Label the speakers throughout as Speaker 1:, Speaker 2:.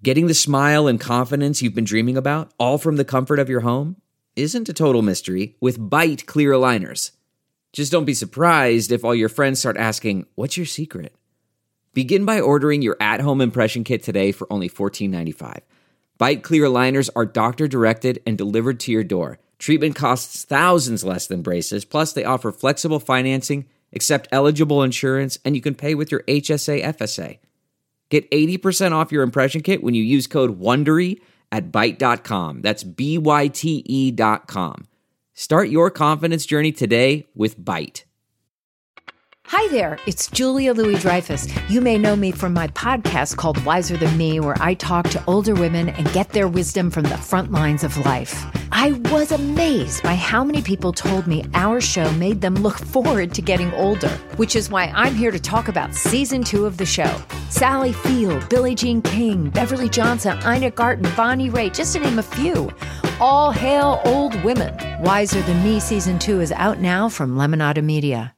Speaker 1: Getting the smile and confidence you've been dreaming about, all from the comfort of your home, isn't a total mystery with Byte clear aligners. Just don't be surprised if all your friends start asking, "What's your secret?" Begin by ordering your at-home impression kit today for only $14.95. Byte clear aligners are doctor-directed and delivered to your door. Treatment costs thousands less than braces, plus they offer flexible financing, accept eligible insurance, and you can pay with your HSA FSA. Get 80% off your impression kit when you use code WONDERY at Byte.com. That's BYTE.com. Start your confidence journey today with Byte.
Speaker 2: Hi there, it's Julia Louis-Dreyfus. You may know me from my podcast called Wiser Than Me, where I talk to older women and get their wisdom from the front lines of life. I was amazed by how many people told me our show made them look forward to getting older, which is why I'm here to talk about season 2 of the show. Sally Field, Billie Jean King, Beverly Johnson, Ina Garten, Bonnie Raitt, just to name a few. All hail old women. Wiser Than Me season 2 is out now from Lemonada Media.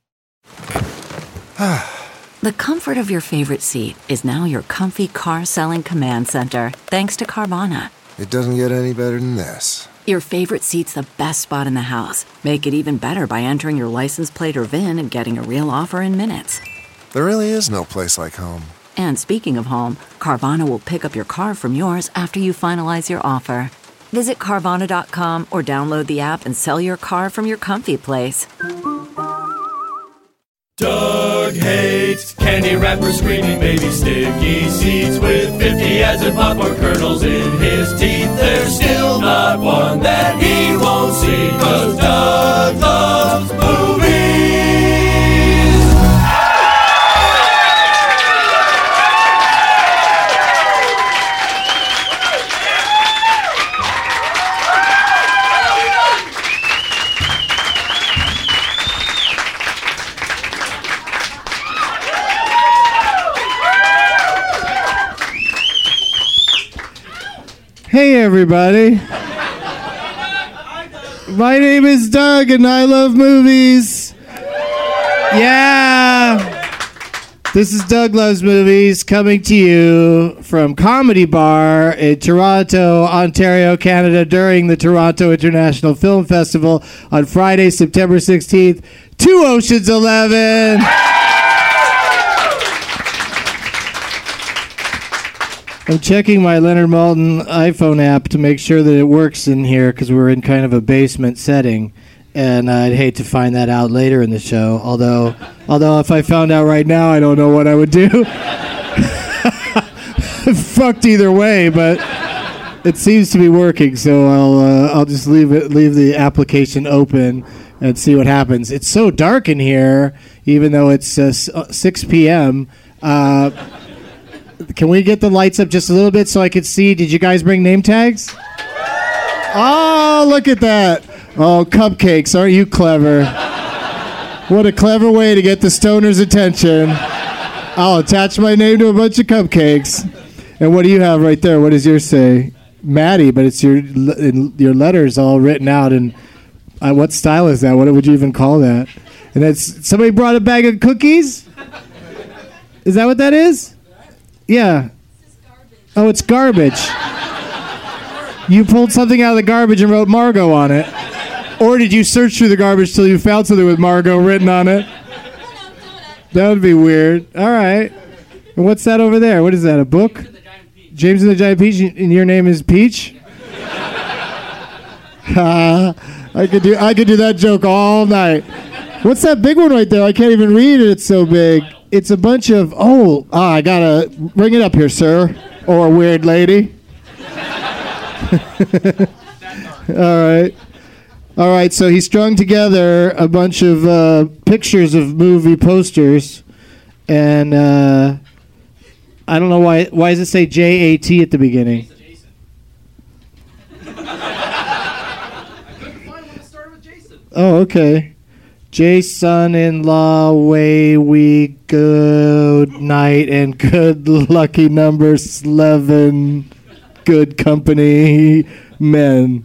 Speaker 3: The comfort of your favorite seat is now your comfy car-selling command center, thanks to Carvana.
Speaker 4: It doesn't get any better than this.
Speaker 3: Your favorite seat's the best spot in the house. Make it even better by entering your license plate or VIN and getting a real offer in minutes.
Speaker 4: There really is no place like home.
Speaker 3: And speaking of home, Carvana will pick up your car from yours after you finalize your offer. Visit Carvana.com or download the app and sell your car from your comfy place.
Speaker 5: Doug hates candy wrappers, screaming baby sticky seats with 50 ads and popcorn kernels in his teeth. There's still not one that he won't see, 'cause Doug loves movies.
Speaker 6: Hey everybody, my name is Doug and I love movies. Yeah, this is Doug Loves Movies coming to you from Comedy Bar in Toronto, Ontario, Canada during the Toronto International Film Festival on Friday, September 16th, 2 Oceans 11. I'm checking my Leonard Maltin iPhone app to make sure that it works in here because we're in kind of a basement setting, and I'd hate to find that out later in the show. Although if I found out right now, I don't know what I would do. Fucked either way, but it seems to be working, so I'll just leave the application open and see what happens. It's so dark in here, even though it's 6 p.m. Can we get the lights up just a little bit so I can see? Did you guys bring name tags? Oh, look at that. Oh, cupcakes. Aren't you clever? What a clever way to get the stoners' attention. I'll attach my name to a bunch of cupcakes. And what do you have right there? What does yours say? Maddie, but it's your letters all written out. And what style is that? What would you even call that? And that's somebody brought a bag of cookies? Is that what that is? Yeah. Oh, it's garbage. You pulled something out of the garbage and wrote Margot on it. Or did you search through the garbage till you found something with Margot written on it? That would be weird. All right. And what's that over there? What is that, a book? James and the Giant Peach, and your name is Peach? I could do that joke all night. What's that big one right there? I can't even read it. It's so big. It's a bunch of, I gotta bring it up here, sir, or weird lady. All right, so he strung together a bunch of pictures of movie posters, and I don't know why does it say J-A-T at the beginning? Oh, okay. Jason-in-law, way we good night and good lucky number 11, good company men.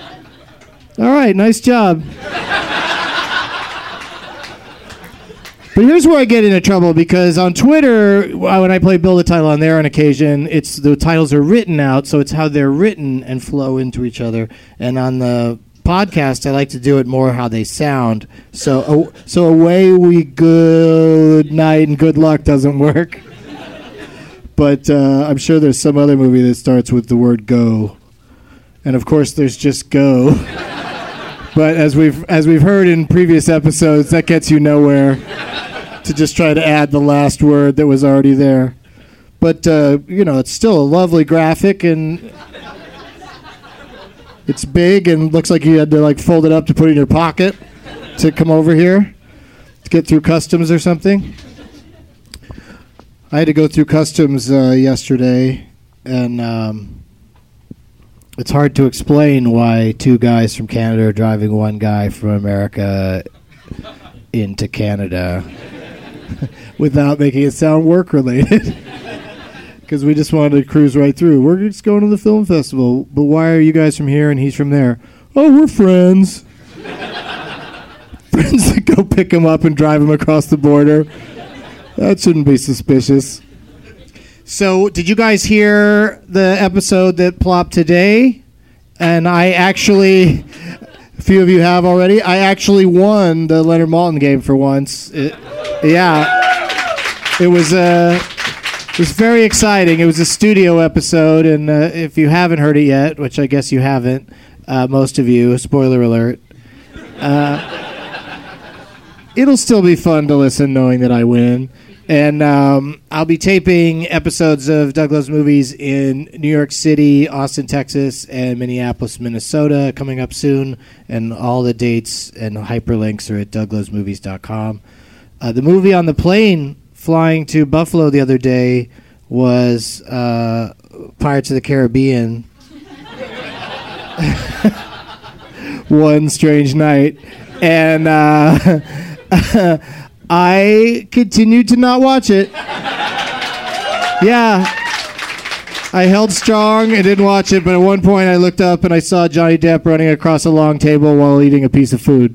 Speaker 6: All right, nice job. But here's where I get into trouble, because on Twitter, when I play Build a Title on there on occasion, it's the titles are written out, so it's how they're written and flow into each other. And on the podcast, I like to do it more how they sound. So away we good night and good luck doesn't work. But I'm sure there's some other movie that starts with the word go. And of course there's just go. But as we've heard in previous episodes, that gets you nowhere to just try to add the last word that was already there. But, it's still a lovely graphic, and it's big and looks like you had to, fold it up to put it in your pocket to come over here to get through customs or something. I had to go through customs yesterday, and it's hard to explain why two guys from Canada are driving one guy from America into Canada without making it sound work-related. Because we just wanted to cruise right through. We're just going to the film festival, but why are you guys from here and he's from there? Oh, we're friends. Friends that go pick him up and drive him across the border. That shouldn't be suspicious. So, did you guys hear the episode that plopped today? And I actually, a few of you have already, I actually won the Leonard Maltin game for once. It was very exciting. It was a studio episode, and if you haven't heard it yet, which I guess you haven't, most of you, spoiler alert, it'll still be fun to listen knowing that I win. And I'll be taping episodes of Doug Loves Movies in New York City, Austin, Texas, and Minneapolis, Minnesota coming up soon. And all the dates and hyperlinks are at douglovesmovies.com. The movie on the plane flying to Buffalo the other day was Pirates of the Caribbean. One Strange Night. And I continued to not watch it. Yeah. I held strong and didn't watch it, but at one point I looked up and I saw Johnny Depp running across a long table while eating a piece of food.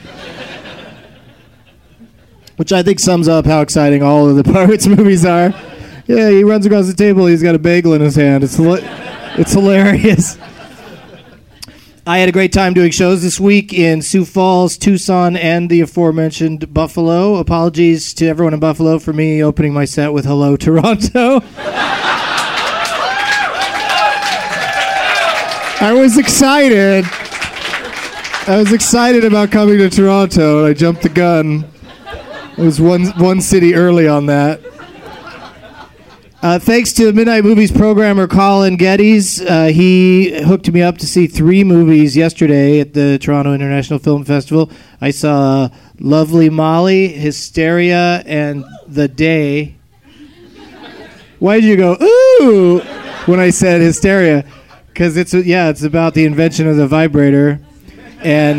Speaker 6: Which I think sums up how exciting all of the Pirates movies are. Yeah, he runs across the table, he's got a bagel in his hand. It's hilarious. I had a great time doing shows this week in Sioux Falls, Tucson, and the aforementioned Buffalo. Apologies to everyone in Buffalo for me opening my set with Hello, Toronto. I was excited. About coming to Toronto, and I jumped the gun. It was one city early on that. Thanks to Midnight Movies programmer Colin Geddes. He hooked me up to see 3 movies yesterday at the Toronto International Film Festival. I saw Lovely Molly, Hysteria, and The Day. Why did you go, ooh, when I said Hysteria? Because it's about the invention of the vibrator. And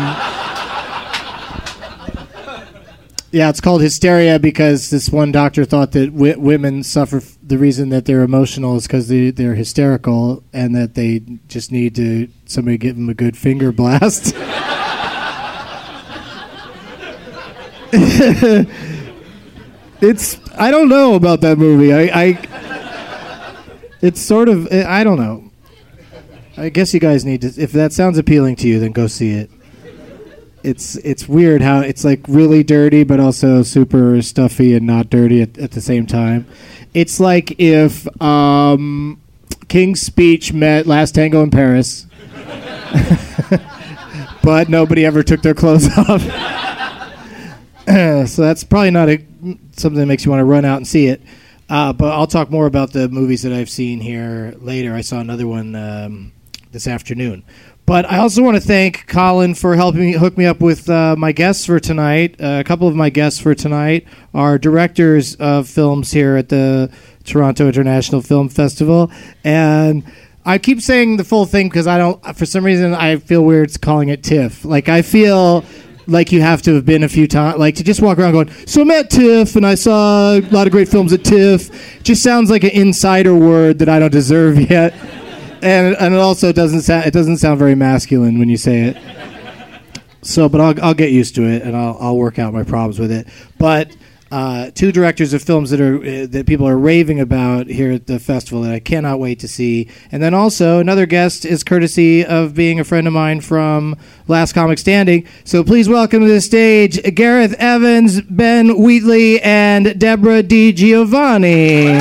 Speaker 6: it's called Hysteria because this one doctor thought that women suffer. The reason that they're emotional is because they're hysterical, and that they just need somebody give them a good finger blast. I don't know about that movie. It's sort of, I don't know. I guess you guys need to, if that sounds appealing to you, then go see it. It's weird how it's like really dirty but also super stuffy and not dirty at the same time. It's like if King's Speech met Last Tango in Paris, but nobody ever took their clothes off. So that's probably not something that makes you want to run out and see it. But I'll talk more about the movies that I've seen here later. I saw another one this afternoon. But I also want to thank Colin for helping me hook me up with my guests for tonight. A couple of my guests for tonight are directors of films here at the Toronto International Film Festival. And I keep saying the full thing because for some reason, I feel weird calling it TIFF. Like, I feel like you have to have been a few times, like to just walk around going, so I'm at TIFF and I saw a lot of great films at TIFF. Just sounds like an insider word that I don't deserve yet. And it also doesn't sound very masculine when you say it. But I'll get used to it, and I'll work out my problems with it. But two directors of films that people are raving about here at the festival that I cannot wait to see. And then also another guest is courtesy of being a friend of mine from Last Comic Standing. So please welcome to the stage Gareth Evans, Ben Wheatley, and Deborah Di Giovanni.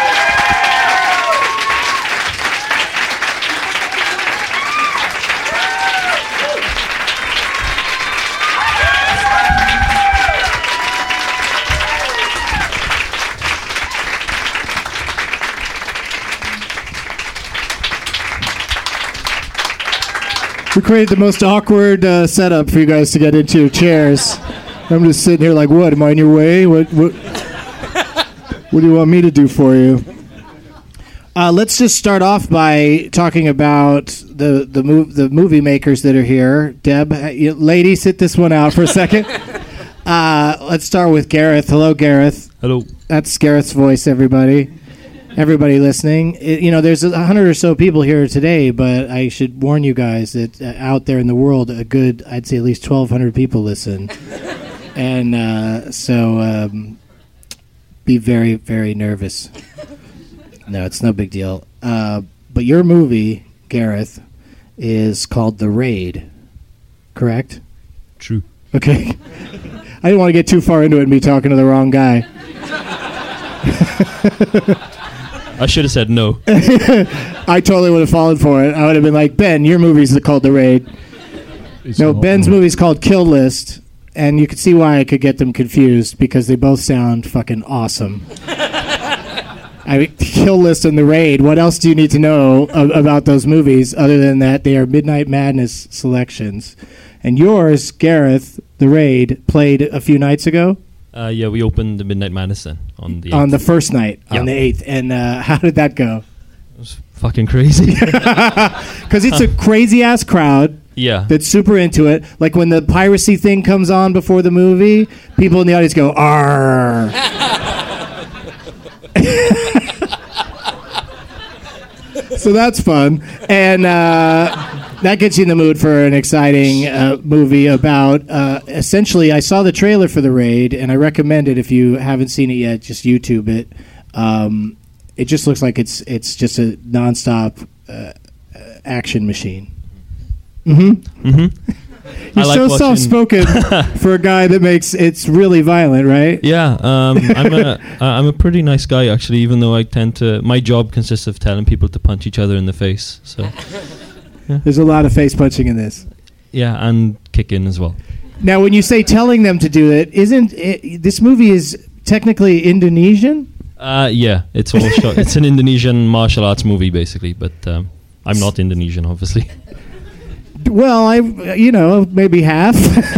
Speaker 6: We created the most awkward setup for you guys to get into your chairs. I'm just sitting here like, what? Am I in your way? What do you want me to do for you? Let's just start off by talking about the movie makers that are here. Deb, lady, sit this one out for a second. Let's start with Gareth. Hello, Gareth.
Speaker 7: Hello.
Speaker 6: That's Gareth's voice, everybody. Everybody listening, there's 100 or so people here today, but I should warn you guys that out there in the world, I'd say at least 1,200 people listen. And so be very, very nervous. No, it's no big deal. But your movie, Gareth, is called The Raid, correct?
Speaker 7: True.
Speaker 6: Okay. I didn't want to get too far into it and be talking to the wrong guy.
Speaker 7: I should have said no.
Speaker 6: I totally would have fallen for it. I would have been like, Ben, your movie's called The Raid. Ben's movie's called Kill List, and you can see why I could get them confused, because they both sound fucking awesome. Kill List and The Raid, what else do you need to know about those movies other than that they are Midnight Madness selections? And yours, Gareth, The Raid, played a few nights ago?
Speaker 7: Yeah, we opened the Midnight Madness then on the 8th.
Speaker 6: On the first night,
Speaker 7: yeah.
Speaker 6: On the 8th. And how did that go?
Speaker 7: It was fucking crazy.
Speaker 6: Because it's a crazy-ass crowd.
Speaker 7: Yeah.
Speaker 6: That's super into it. Like when the piracy thing comes on before the movie, people in the audience go, "Arr." So that's fun. And that gets you in the mood for an exciting movie about, essentially, I saw the trailer for The Raid, and I recommend it if you haven't seen it yet, just YouTube it. It just looks like it's just a nonstop action machine. Mm-hmm. Mm-hmm. You're so soft-spoken for a guy that makes it's really violent, right?
Speaker 7: Yeah, I'm a pretty nice guy, actually, even though I tend to... My job consists of telling people to punch each other in the face, so... Yeah.
Speaker 6: There's a lot of face punching in this.
Speaker 7: Yeah, and kicking as well.
Speaker 6: Now, when you say telling them to do it, this movie is technically Indonesian?
Speaker 7: Yeah, it's all shot. It's an Indonesian martial arts movie, basically, but I'm not Indonesian, obviously.
Speaker 6: Well, maybe half.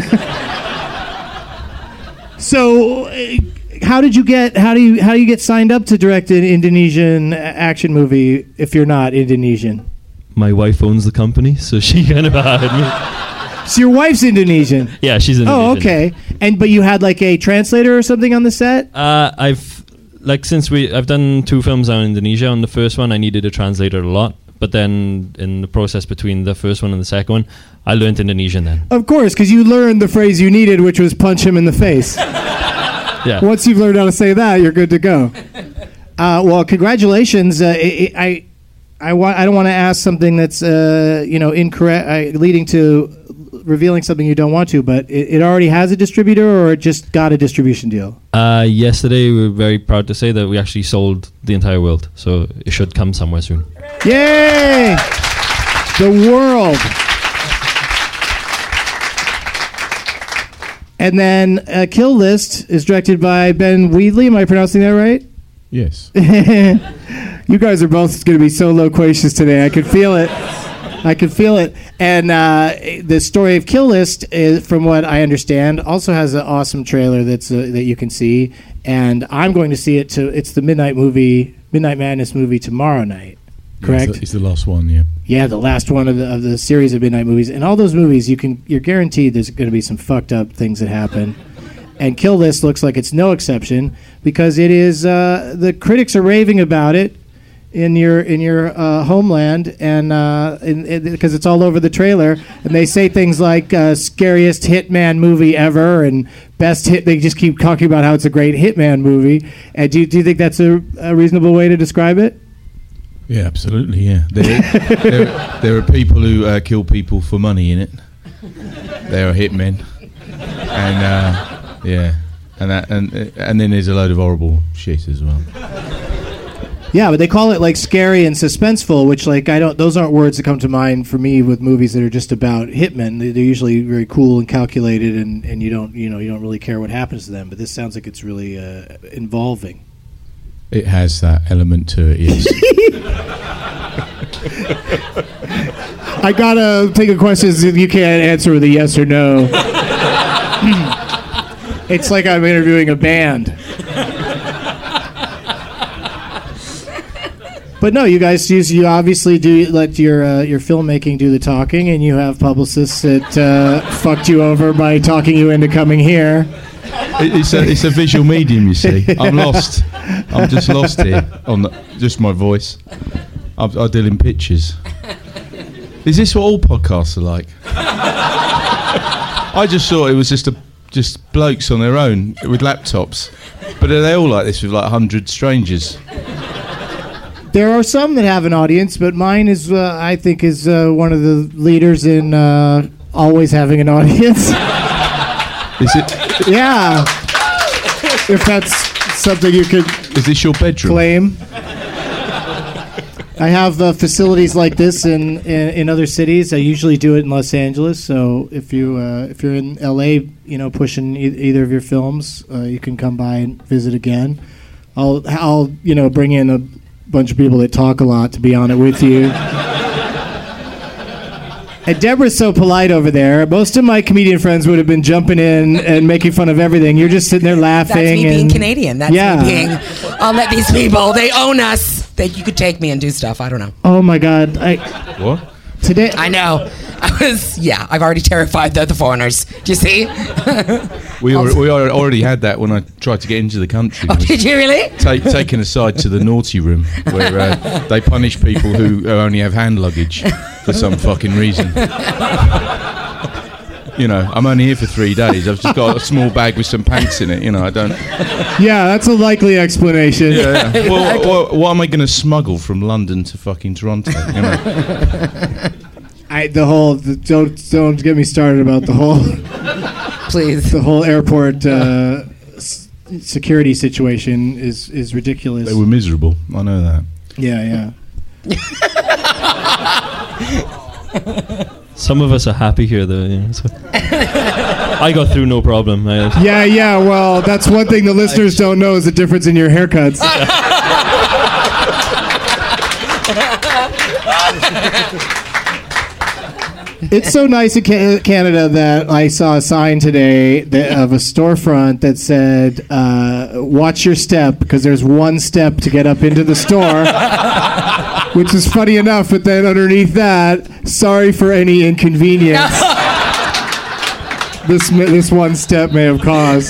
Speaker 6: So, how do you get signed up to direct an Indonesian action movie if you're not Indonesian?
Speaker 7: My wife owns the company, so she kind of hired me.
Speaker 6: So your wife's Indonesian?
Speaker 7: Yeah, she's Indonesian.
Speaker 6: Oh, okay. But you had like a translator or something on the set?
Speaker 7: I've done 2 films out in Indonesia. On the first one, I needed a translator a lot. But then in the process between the first one and the second one, I learned Indonesian then. Of
Speaker 6: course, because you learned the phrase you needed, which was punch him in the face.
Speaker 7: Yeah.
Speaker 6: Once you've learned how to say that, you're good to go. Well, congratulations. I don't want to ask something that's incorrect, leading to revealing something you don't want to, but it already has a distributor, or it just got a distribution deal?
Speaker 7: Yesterday, we were very proud to say that we actually sold the entire world, so it should come somewhere soon.
Speaker 6: Yay! The world. And then Kill List is directed by Ben Wheatley. Am I pronouncing that right?
Speaker 8: Yes.
Speaker 6: You guys are both going to be so loquacious today. I could feel it. And the story of Kill List, from what I understand, also has an awesome trailer that you can see. And I'm going to see it. It's the Midnight Madness movie tomorrow night. Correct?
Speaker 8: Yeah, it's the last one, yeah.
Speaker 6: Yeah, the last one of the series of midnight movies. And all those movies, you're guaranteed there's going to be some fucked up things that happen. And Kill List looks like it's no exception, because it is the critics are raving about it. in your homeland, and because it's all over the trailer, and they say things like scariest hitman movie ever and best hit. They just keep talking about how it's a great hitman movie. Do you think that's a reasonable way to describe it?
Speaker 8: Yeah, absolutely. Yeah, there are people who kill people for money in it. They are hitmen, and and then there's a load of horrible shit as well.
Speaker 6: Yeah, but they call it like scary and suspenseful, which like those aren't words that come to mind for me with movies that are just about hitmen. They're usually very cool and calculated, and you don't really care what happens to them. But this sounds like it's really involving.
Speaker 8: It has that element to it, yes.
Speaker 6: I gotta take a question you can't answer with a yes or no. It's like I'm interviewing a band. But no, you guys, you obviously do let your filmmaking do the talking, and you have publicists that fucked you over by talking you into coming here.
Speaker 8: It's a visual medium, you see. I'm lost. I'm just lost here on just my voice. I deal in pictures. Is this what all podcasts are like? I just thought it was just blokes on their own with laptops, but are they all like this with like 100 strangers?
Speaker 6: There are some that have an audience, but mine is, I think, is one of the leaders in always having an audience.
Speaker 8: Is it?
Speaker 6: Yeah. If that's something you could.
Speaker 8: Is this your bedroom?
Speaker 6: Claim. I have facilities like this in other cities. I usually do it in Los Angeles. So if you're in LA, pushing either of your films, you can come by and visit again. I'll bring in a bunch of people that talk a lot to be on it with you. And Deborah's so polite over there. Most of my comedian friends would have been jumping in and making fun of everything. You're just sitting there laughing.
Speaker 9: That's me being Canadian. That's me being, I'll let these people, they own us. You could take me and do stuff. I don't know.
Speaker 6: Oh, my God.
Speaker 8: What?
Speaker 6: Today.
Speaker 9: I know. I've already terrified the foreigners. Do you see?
Speaker 8: We already had that when I tried to get into the country.
Speaker 9: Oh, did you really?
Speaker 8: Taken aside to the naughty room where they punish people who only have hand luggage for some fucking reason. I'm only here for 3 days. I've just got a small bag with some pants in it. I don't.
Speaker 6: Yeah, that's a likely explanation.
Speaker 8: Yeah. Well, what am I going to smuggle from London to fucking Toronto?
Speaker 6: Don't get me started about the whole.
Speaker 9: Please.
Speaker 6: The whole airport security situation is ridiculous.
Speaker 8: They were miserable. I know that.
Speaker 6: Yeah.
Speaker 7: Some of us are happy here, though. So. I got through no problem.
Speaker 6: Yeah. Well, that's one thing the listeners don't know is the difference in your haircuts. It's so nice in Canada that I saw a sign today of a storefront that said, watch your step, because there's one step to get up into the store, which is funny enough, but then underneath that, sorry for any inconvenience this one step may have caused.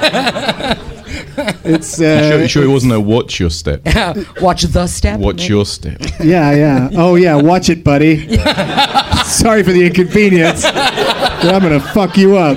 Speaker 6: It's
Speaker 8: sure it wasn't a watch your step.
Speaker 9: Watch the step.
Speaker 8: Watch your step.
Speaker 6: Yeah. Oh yeah, watch it, buddy. Sorry for the inconvenience, but I'm gonna fuck you up.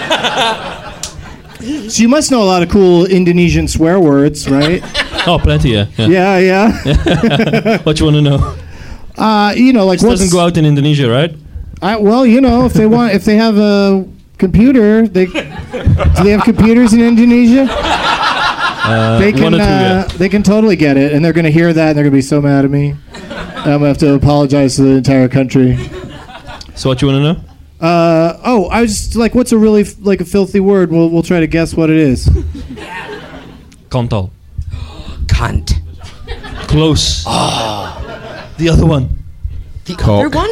Speaker 6: So you must know a lot of cool Indonesian swear words, right?
Speaker 7: Oh, plenty, yeah.
Speaker 6: Yeah.
Speaker 7: What you want to know?
Speaker 6: Like
Speaker 7: this doesn't go out in Indonesia, right?
Speaker 6: If they have a computer, do they have computers in Indonesia? They can. They can totally get it, and they're going to hear that, and they're going to be so mad at me. I'm going to have to apologize to the entire country.
Speaker 7: So what you want to know?
Speaker 6: I was just like, what's a really a filthy word? We'll try to guess what it is.
Speaker 7: Kontol.
Speaker 9: Cunt.
Speaker 7: Close. Oh. The other one.
Speaker 9: The other one?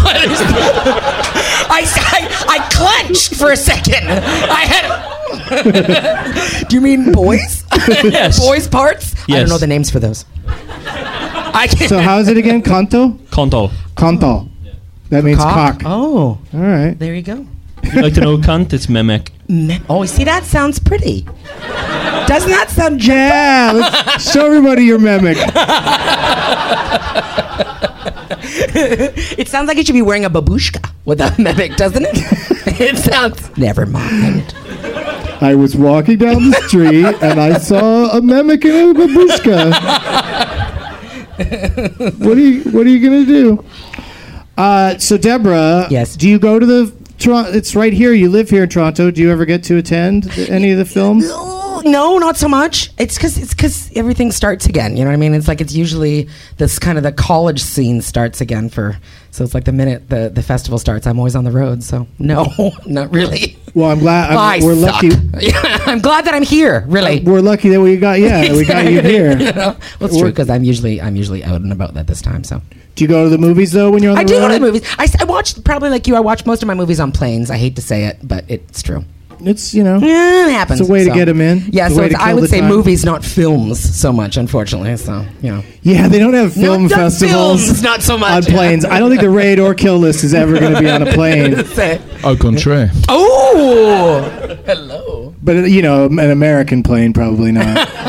Speaker 9: I clenched for a second. Do you mean boys?
Speaker 7: Yes.
Speaker 9: Boys parts?
Speaker 7: Yes.
Speaker 9: I don't know the names for those.
Speaker 6: So how is it again? Kanto?
Speaker 7: Kontol.
Speaker 6: That means cock.
Speaker 9: Oh.
Speaker 6: All right.
Speaker 9: There you go.
Speaker 7: If you'd like to know cunt, it's memek.
Speaker 9: Oh, see, that sounds pretty. Doesn't that sound
Speaker 6: Yeah, let's show everybody your mimic.
Speaker 9: It sounds like you should be wearing a babushka with a mimic, doesn't it? It sounds... Never mind.
Speaker 6: I was walking down the street and I saw a mimic in a babushka. What are you gonna do? So Deborah,
Speaker 9: yes.
Speaker 6: Do you go to the Toronto? It's right here. You live here in Toronto. Do you ever get to attend any of the films?
Speaker 9: No, not so much. It's because everything starts again. You know what I mean? It's like it's usually this kind of the college scene starts again so it's like the minute the festival starts, I'm always on the road. So no, not really.
Speaker 6: Well, I'm glad we're
Speaker 9: suck.
Speaker 6: lucky.
Speaker 9: Yeah, I'm glad that I'm here. Really,
Speaker 6: we're lucky that we got we got you here.
Speaker 9: You know? Well, it's true because I'm usually out and about at this time. So.
Speaker 6: Do you go to the movies though when you're on the road?
Speaker 9: I do go to the movies. I watch probably like you. I watch most of my movies on planes. I hate to say it, but it's true.
Speaker 6: It's
Speaker 9: it happens.
Speaker 6: It's a way to get them in.
Speaker 9: Yeah, so I would say movies, not films, so much. Unfortunately, so
Speaker 6: Yeah, they don't have film festivals.
Speaker 9: Films, not so much
Speaker 6: on planes. I don't think the Raid or Kill List is ever going to be on a plane.
Speaker 8: Au contraire.
Speaker 9: Oh, hello.
Speaker 6: But an American plane probably not.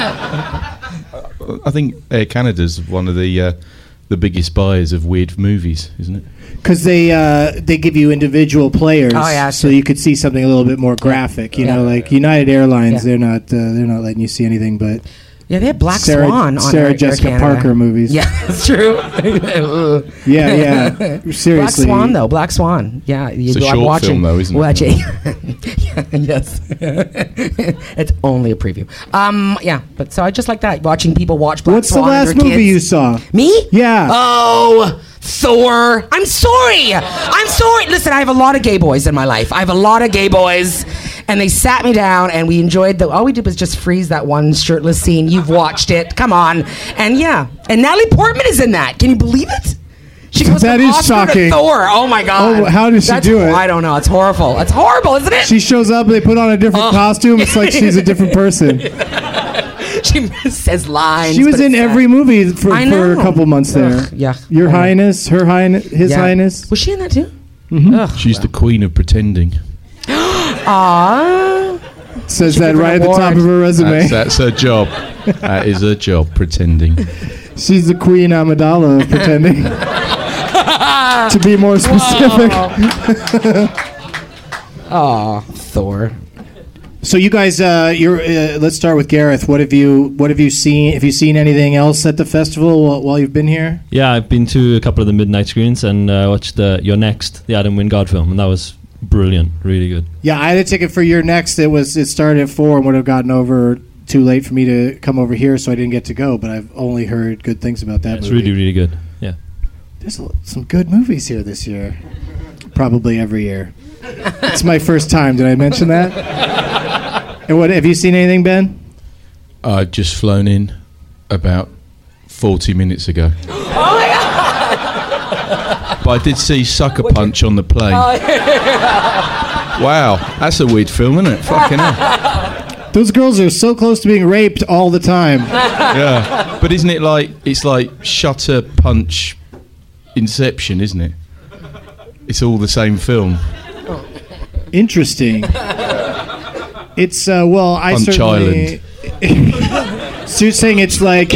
Speaker 8: I think Air Canada's one of the biggest buyers of weird movies, isn't it?
Speaker 6: Because they give you individual players, so you could see something a little bit more graphic. You know, like United Airlines, they're not letting you see anything but.
Speaker 9: Yeah, they have Black Swan on
Speaker 6: Sarah Jessica
Speaker 9: Air
Speaker 6: Parker movies.
Speaker 9: Yeah, that's true.
Speaker 6: yeah. Seriously.
Speaker 9: Black Swan. Yeah,
Speaker 8: it's a short film, though, isn't it?
Speaker 9: Yes. It's only a preview. Yeah, but so I just like that, watching people watch Black
Speaker 6: What's
Speaker 9: Swan.
Speaker 6: What's the last movie you saw?
Speaker 9: Me?
Speaker 6: Yeah.
Speaker 9: Oh, Thor. I'm sorry. Listen, I have a lot of gay boys in my life. And they sat me down and we enjoyed all we did was just freeze that one shirtless scene. You've watched it. Come on. And and Natalie Portman is in that. Can you believe it? She goes
Speaker 6: that
Speaker 9: from
Speaker 6: is
Speaker 9: Oscar
Speaker 6: shocking.
Speaker 9: To Thor. Oh my God.
Speaker 6: Oh, how does she do it?
Speaker 9: I don't know. It's horrible. It's horrible, isn't it?
Speaker 6: She shows up, they put on a different costume. It's like she's a different person.
Speaker 9: She says lines.
Speaker 6: She was in every movie for a couple months there.
Speaker 9: Ugh, yeah.
Speaker 6: Your Highness, Her Highness, His Highness.
Speaker 9: Was she in that too?
Speaker 6: Mm-hmm.
Speaker 8: She's the queen of pretending.
Speaker 9: Aww.
Speaker 6: Says that right at the top of her resume.
Speaker 8: That's her job. That is her job, pretending.
Speaker 6: She's the Queen Amidala of pretending. To be more specific.
Speaker 9: Aw, Thor.
Speaker 6: So you guys, let's start with Gareth. What have you seen? Have you seen anything else at the festival while you've been here?
Speaker 7: Yeah, I've been to a couple of the midnight screens and watched You're Next, the Adam Wingard film, and that was brilliant, really good.
Speaker 6: Yeah, I had a ticket for You're Next. It started at 4 and would have gotten over too late for me to come over here, so I didn't get to go. But I've only heard good things about that.
Speaker 7: It's
Speaker 6: movie.
Speaker 7: really, really good. Yeah,
Speaker 6: there's some good movies here this year. Probably every year. It's my first time. Did I mention that? And what have you seen anything, Ben?
Speaker 8: I've just flown in about 40 minutes ago.
Speaker 9: Oh my God!
Speaker 8: But I did see Sucker Punch on the plane. Wow, that's a weird film, isn't it? Fucking hell.
Speaker 6: Those girls are so close to being raped all the time.
Speaker 8: Yeah, but isn't it it's like Shutter Punch Inception, isn't it? It's all the same film.
Speaker 6: Interesting. It's I
Speaker 8: Punch
Speaker 6: certainly. So you're saying it's like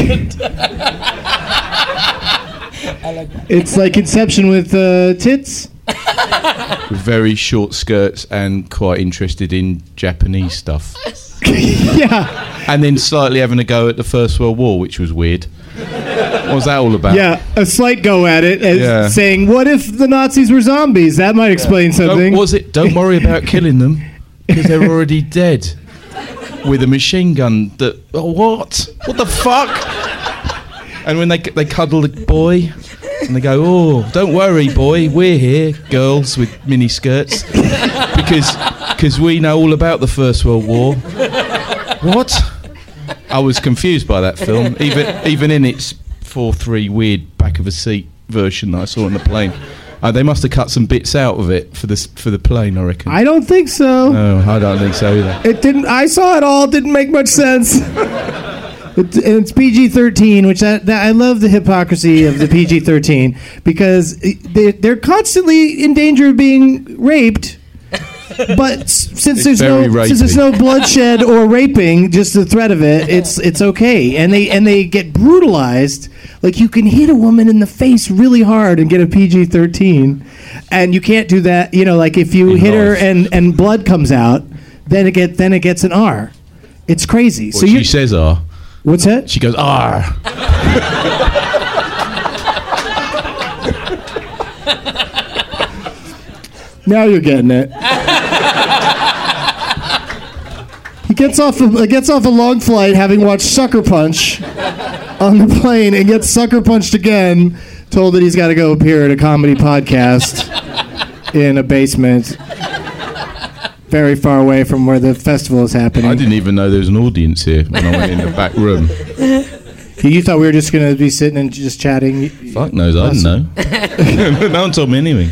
Speaker 6: it's like Inception with tits?
Speaker 8: With very short skirts and quite interested in Japanese stuff.
Speaker 6: Yeah.
Speaker 8: And then slightly having a go at the First World War, which was weird. What was that all about?
Speaker 6: Yeah, a slight go at it, saying, "What if the Nazis were zombies?" That might explain something.
Speaker 8: Don't worry about killing them because they're already dead with a machine gun. What the fuck? And when they cuddle the boy and they go, "Oh, don't worry, boy, we're here, girls with mini skirts, because we know all about the First World War." What? I was confused by that film, even in its 4:3 weird back of a seat version that I saw on the plane. They must have cut some bits out of it for the plane, I reckon.
Speaker 6: I don't think so.
Speaker 8: No, I don't think so either.
Speaker 6: It didn't. I saw it all. It didn't make much sense. It's PG-13, which I love the hypocrisy of the PG-13 because they're constantly in danger of being raped. But since
Speaker 8: It's very
Speaker 6: there's no bloodshed or raping, just the threat of it, it's okay. And they get brutalized. Like, you can hit a woman in the face really hard and get a PG-13, and you can't do that. You know, like if you hit her and blood comes out, then it gets an R. It's crazy.
Speaker 8: Well, she says R.
Speaker 6: What's that?
Speaker 8: She goes R.
Speaker 6: Now you're getting it. He gets off a long flight having watched Sucker Punch on the plane and gets sucker punched again, told that he's got to go appear at a comedy podcast in a basement very far away from where the festival is happening.
Speaker 8: I didn't even know there was an audience here when I went in the back room.
Speaker 6: You thought we were just going to be sitting and just chatting?
Speaker 8: Fuck knows, I didn't know. No one told me anything.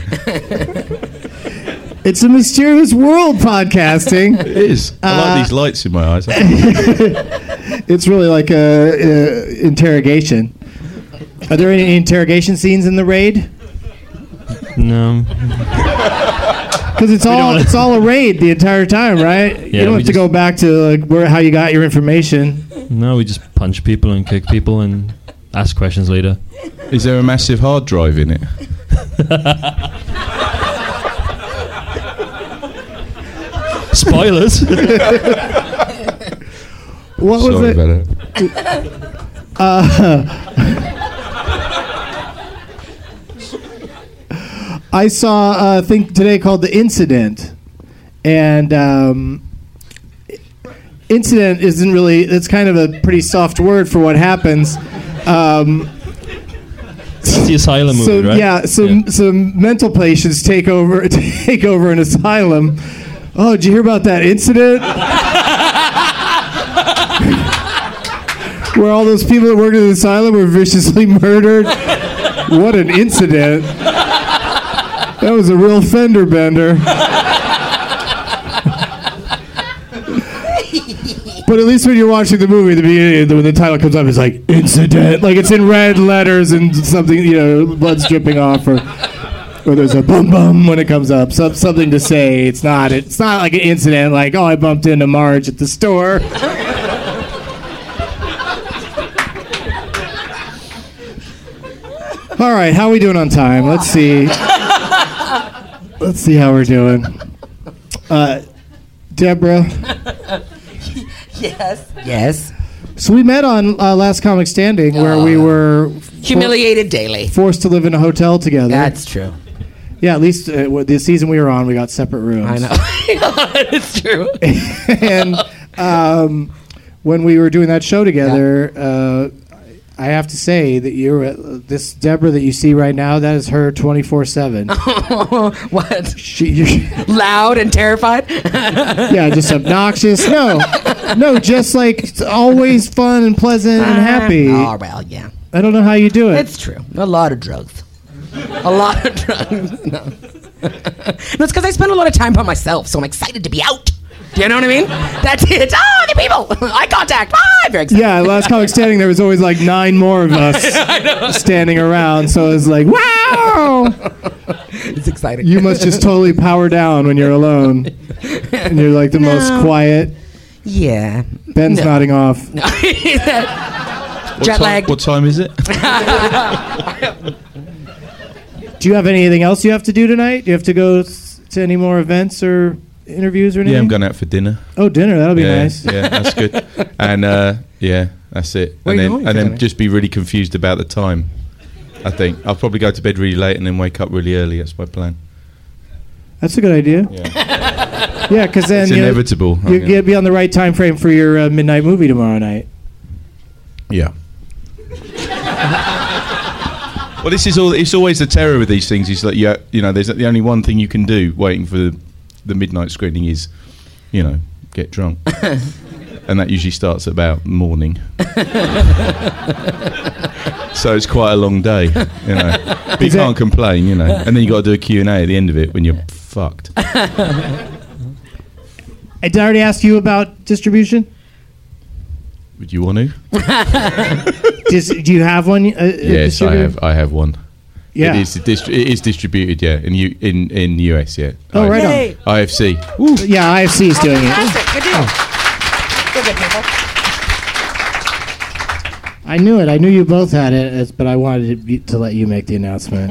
Speaker 6: It's a mysterious world, podcasting.
Speaker 8: It is. I like these lights in my eyes.
Speaker 6: It's really like a interrogation. Are there any interrogation scenes in the raid?
Speaker 7: No.
Speaker 6: Because it's all a raid the entire time, right?
Speaker 7: Yeah,
Speaker 6: you don't have to go back to like how you got your information.
Speaker 7: No, we just punch people and kick people and ask questions later.
Speaker 8: Is there a massive hard drive in it?
Speaker 7: Spoilers.
Speaker 6: What was
Speaker 8: Sorry
Speaker 6: it?
Speaker 8: about
Speaker 6: I saw a thing today called The Incident, and incident isn't really, it's kind of a pretty soft word for what happens.
Speaker 7: That's the asylum movie, right?
Speaker 6: Yeah, some mental patients take over an asylum. Oh, did you hear about that incident? Where all those people that worked at the asylum were viciously murdered? What an incident. That was a real fender bender. But at least when you're watching the movie, at the beginning, when the title comes up, it's like, incident. Like, it's in red letters and something, blood's dripping off, or there's a bum bum when it comes up. Something to say. It's not like an incident like, oh, I bumped into Marge at the store. All right, how are we doing on time? Let's see. Let's see how we're doing. Deborah.
Speaker 9: Yes.
Speaker 6: So we met on Last Comic Standing, where we were
Speaker 9: humiliated daily,
Speaker 6: forced to live in a hotel together.
Speaker 9: That's true.
Speaker 6: Yeah, at least the season we were on, we got separate rooms.
Speaker 9: I know. It's true.
Speaker 6: And when we were doing that show together, I have to say that this Deborah that you see right now, that is her 24/7.
Speaker 9: What?
Speaker 6: You're
Speaker 9: loud and terrified?
Speaker 6: Yeah, just obnoxious. No, just like always fun and pleasant and happy.
Speaker 9: Oh, well, yeah.
Speaker 6: I don't know how you do it.
Speaker 9: It's true. A lot of drugs. No. It's because I spend a lot of time by myself, so I'm excited to be out. Do you know what I mean? That's it. Oh, the people. Eye contact. I'm very excited.
Speaker 6: Yeah, Last Comic Standing, there was always like 9 more of us standing around, so it was like, wow!
Speaker 9: It's exciting.
Speaker 6: You must just totally power down when you're alone. And you're like the most quiet.
Speaker 9: Yeah.
Speaker 6: Ben's nodding off.
Speaker 9: No. Jet lag.
Speaker 8: What time is it?
Speaker 6: Do you have anything else you have to do tonight? Do you have to go to any more events or interviews or anything?
Speaker 8: Yeah, I'm going out for dinner.
Speaker 6: Oh, dinner. That'll be nice.
Speaker 8: Yeah, that's good. And that's it.
Speaker 9: Where
Speaker 8: and
Speaker 9: are you
Speaker 8: then
Speaker 9: going?
Speaker 8: just be really confused about the time. I think I'll probably go to bed really late and then wake up really early. That's my plan.
Speaker 6: That's a good idea. Yeah, because then
Speaker 8: it's inevitable.
Speaker 6: You'll be on the right time frame for your midnight movie tomorrow night.
Speaker 8: Yeah. Well, this is all. It's always the terror with these things. Is that there's the only one thing you can do waiting for the midnight screening is, get drunk, and that usually starts at about morning. So it's quite a long day, But you can't complain, And then you got to do a Q&A at the end of it when you're fucked.
Speaker 6: Did I already ask you about distribution?
Speaker 8: Would you want to?
Speaker 6: Do you have one?
Speaker 8: Yes, I have one.
Speaker 6: Yeah.
Speaker 8: It is distributed, yeah, in the US, yeah.
Speaker 6: Oh, right
Speaker 9: Yay.
Speaker 6: on.
Speaker 8: IFC.
Speaker 6: Yeah, IFC is doing it.
Speaker 9: Fantastic. Good deal. Good, people.
Speaker 6: I knew it. I knew you both had it, but I wanted to let you make the announcement.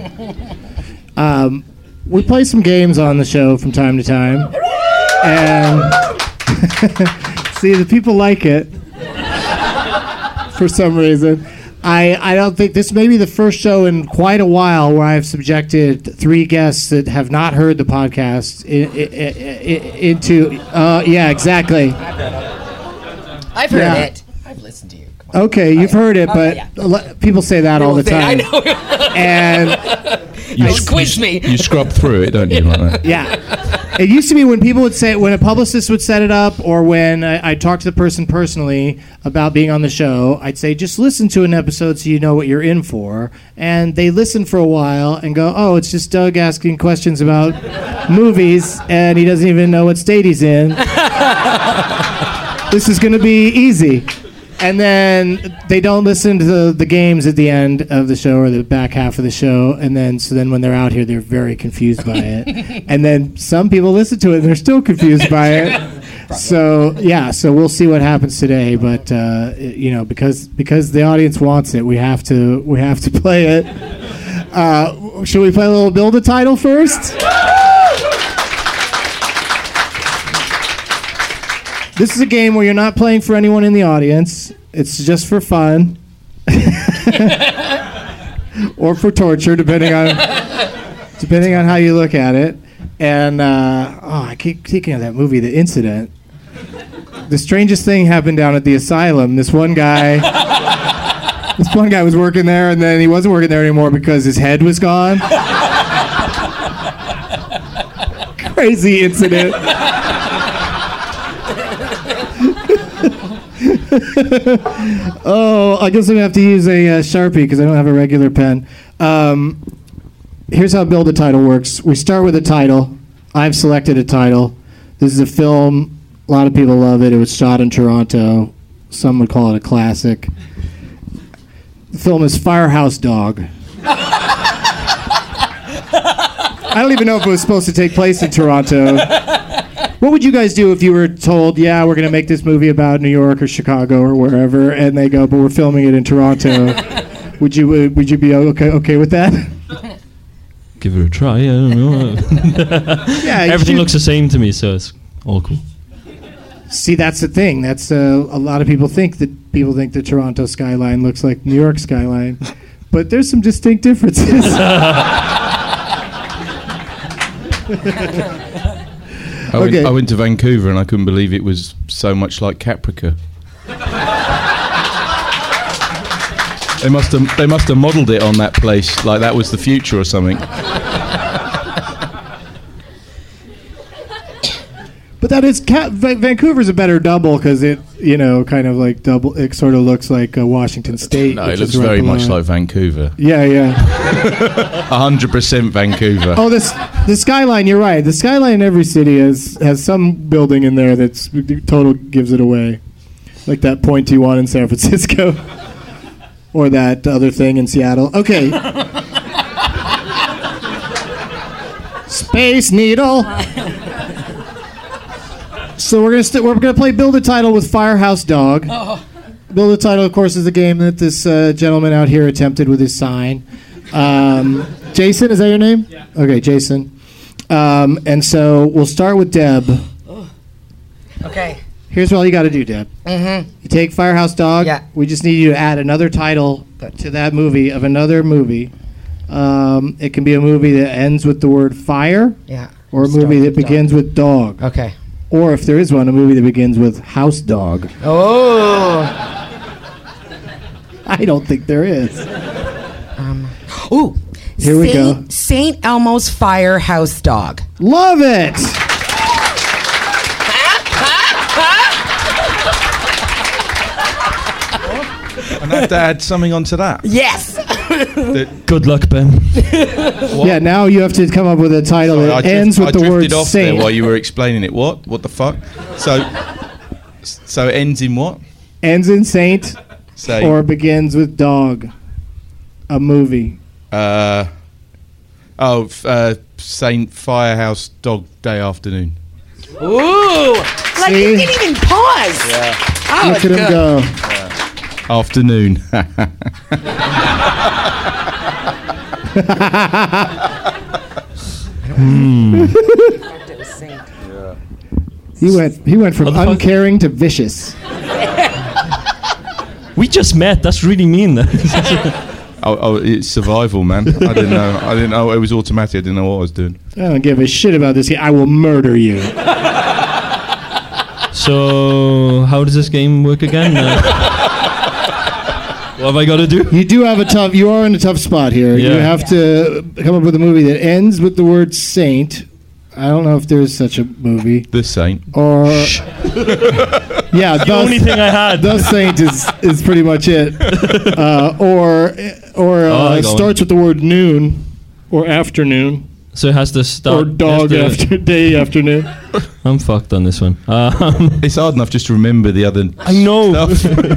Speaker 6: We play some games on the show from time to time, and see, the people like it for some reason. I don't think this may be the first show in quite a while where I've subjected 3 guests that have not heard the podcast into. Yeah, exactly.
Speaker 9: I've heard it. I've listened to you.
Speaker 6: Okay, you've heard it, but people say that all the
Speaker 9: People say-
Speaker 6: time.
Speaker 9: I know.
Speaker 6: And
Speaker 8: You
Speaker 9: quiz me.
Speaker 8: You scrub through it, don't you? Like that?
Speaker 6: yeah, it used to be when people would say, when a publicist would set it up, or when I talked to the person personally about being on the show, I'd say, just listen to an episode so you know what you're in for. And they listen for a while and go, oh, it's just Doug asking questions about movies, and he doesn't even know what state he's in. This is going to be easy. And then they don't listen to the games at the end of the show or the back half of the show. And then when they're out here, they're very confused by it. And then some people listen to it and they're still confused by it. So we'll see what happens today. But because the audience wants it, we have to play it. Should we play a little Build a Title first? This is a game where you're not playing for anyone in the audience. It's just for fun. Or for torture, depending on how you look at it. And I keep thinking of that movie, The Incident. The strangest thing happened down at the asylum. This one guy was working there, and then he wasn't working there anymore because his head was gone. Crazy incident. Oh, I guess I'm going to have to use a Sharpie because I don't have a regular pen. Here's how Build a Title works. We start with a title. I've selected a title. This is a film. A lot of people love it. It was shot in Toronto. Some would call it a classic. The film is Firehouse Dog. I don't even know if it was supposed to take place in Toronto. What would you guys do if you were told, yeah, we're going to make this movie about New York or Chicago or wherever, and they go, but we're filming it in Toronto? Would you be okay with that?
Speaker 7: Give it a try. I don't know.
Speaker 6: Yeah,
Speaker 7: everything looks the same to me, so it's all cool.
Speaker 6: See, that's the thing. That's a lot of people think the Toronto skyline looks like New York skyline, but there's some distinct differences.
Speaker 8: I went to Vancouver and I couldn't believe it was so much like Caprica. They must have modelled it on that place, like that was the future or something.
Speaker 6: But that is Vancouver's a better double because it, kind of like double. It sort of looks like Washington State.
Speaker 8: No, it looks very much like Vancouver.
Speaker 6: Yeah.
Speaker 8: 100% Vancouver.
Speaker 6: Oh, the skyline. You're right. The skyline in every city has some building in there that's total gives it away, like that pointy one in San Francisco, or that other thing in Seattle. Okay. Space Needle. So we're gonna play Build a Title with Firehouse Dog. Oh. Build a Title, of course, is the game that this gentleman out here attempted with his sign. Jason, is that your name? Yeah. Okay, Jason. And so we'll start with Deb.
Speaker 9: Oh. Okay.
Speaker 6: Here's what all you got to do, Deb. Mm-hmm. You take Firehouse Dog. Yeah. We just need you to add another title to that movie of another movie. It can be a movie that ends with the word fire.
Speaker 9: Yeah.
Speaker 6: Or a movie that begins with dog.
Speaker 9: Okay.
Speaker 6: Or if there is one, a movie that begins with House Dog.
Speaker 9: Oh.
Speaker 6: I don't think there is. Here we go.
Speaker 9: St. Elmo's Firehouse Dog.
Speaker 6: Love it.
Speaker 8: And I have to add something onto that.
Speaker 9: Yes.
Speaker 7: Good luck, Ben.
Speaker 6: Yeah, now you have to come up with a title that ends with the word
Speaker 8: drifted off
Speaker 6: saint.
Speaker 8: there while you were explaining it. What the fuck? So it ends in what?
Speaker 6: Ends in saint. Or begins with dog. A movie.
Speaker 8: Oh, Saint Firehouse Dog Day Afternoon.
Speaker 9: Ooh, like
Speaker 6: See?
Speaker 9: you didn't even pause.
Speaker 8: Yeah.
Speaker 9: Oh,
Speaker 6: Look at him go.
Speaker 8: Afternoon.
Speaker 6: He went from uncaring to vicious.
Speaker 7: We just met. That's really mean.
Speaker 8: Oh, it's survival, man. I didn't know. It was automatic. I didn't know what I was doing.
Speaker 6: I don't give a shit about this. I will murder you.
Speaker 7: So, how does this game work again? What have I got to do?
Speaker 6: You are in a tough spot here.
Speaker 7: Yeah.
Speaker 6: You have to come up with a movie that ends with the word saint. I don't know if there's such a movie.
Speaker 8: The Saint.
Speaker 6: Or yeah,
Speaker 7: The only thing I had.
Speaker 6: The Saint is pretty much it. Or starts with the word noon or afternoon.
Speaker 7: So it has to start.
Speaker 6: Or dog after day afternoon.
Speaker 7: I'm fucked on this one.
Speaker 8: It's hard enough just to remember the other.
Speaker 7: I know.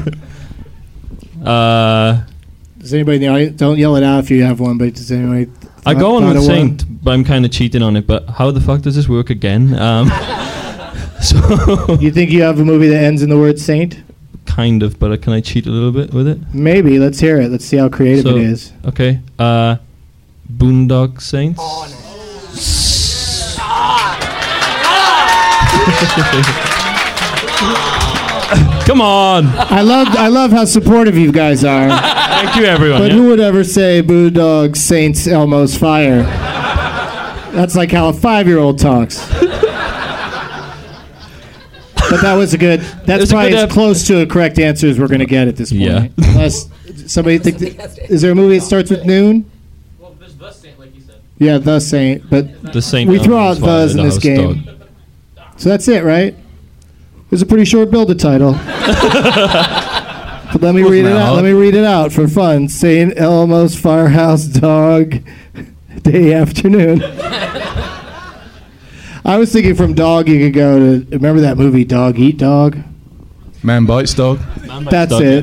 Speaker 6: Does anybody in the audience, don't yell it out if you have one, but does anybody?
Speaker 7: I go on with Saint, but I'm kind of cheating on it. But how the fuck does this work again? So
Speaker 6: you think you have a movie that ends in the word saint?
Speaker 7: Kind of, but can I cheat a little bit with it?
Speaker 6: Maybe. Let's hear it. Let's see how creative it is.
Speaker 7: Okay. Boondock Saints.
Speaker 9: Oh,
Speaker 7: Come on.
Speaker 6: I love how supportive you guys are.
Speaker 7: Thank you, everyone.
Speaker 6: But
Speaker 7: yeah?
Speaker 6: who would ever say Boondog Saints Elmo's Fire? That's like how a 5-year-old talks. But that was a good. That's probably as close to a correct answer as we're going to get at this point.
Speaker 7: Yeah.
Speaker 6: Unless somebody think, is there a movie that starts with noon?
Speaker 7: Well, there's the Saint, like you said.
Speaker 6: Yeah, the Saint. But
Speaker 7: The Saint.
Speaker 6: we throw out thes in this game.
Speaker 7: Dog.
Speaker 6: So that's it, right? It was a pretty short build-a title. But let me read it out. Let me read it out for fun. St. Elmo's Firehouse Dog Day Afternoon. I was thinking from dog you could go to, remember that movie Dog Eat Dog?
Speaker 8: Man Bites Dog.
Speaker 6: That's it.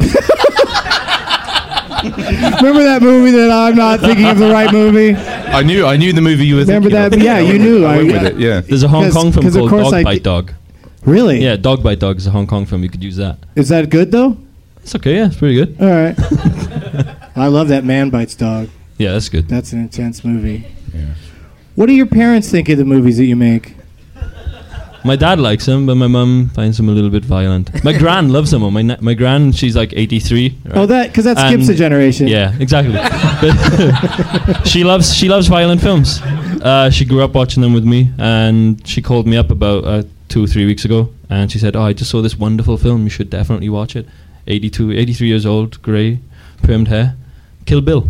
Speaker 6: Remember that movie that I'm not thinking of the right movie?
Speaker 8: I knew the movie you were
Speaker 6: Remember
Speaker 8: thinking
Speaker 6: that?
Speaker 8: of.
Speaker 6: Yeah, you knew.
Speaker 8: I went with it, yeah.
Speaker 7: There's a Hong Kong film
Speaker 6: 'cause of
Speaker 7: called
Speaker 6: course
Speaker 7: Dog
Speaker 6: I
Speaker 7: Bite
Speaker 6: did-
Speaker 7: Dog.
Speaker 6: Really?
Speaker 7: Yeah, Dog Bite Dog is a Hong Kong film. You could use that.
Speaker 6: Is that good though?
Speaker 7: It's okay. Yeah, it's pretty good.
Speaker 6: All right. I love that Man Bites Dog.
Speaker 7: Yeah, that's good.
Speaker 6: That's an intense movie.
Speaker 8: Yeah.
Speaker 6: What do your parents think of the movies that you make?
Speaker 7: My dad likes them, but my mum finds them a little bit violent. My gran loves them. My gran, she's like 83. Right?
Speaker 6: Oh, because that skips a generation.
Speaker 7: Yeah, exactly. But she loves violent films. She grew up watching them with me, and she called me up about 2 or 3 weeks ago, and she said, "Oh, I just saw this wonderful film. You should definitely watch it." 83 years old, grey, permed hair. Kill Bill.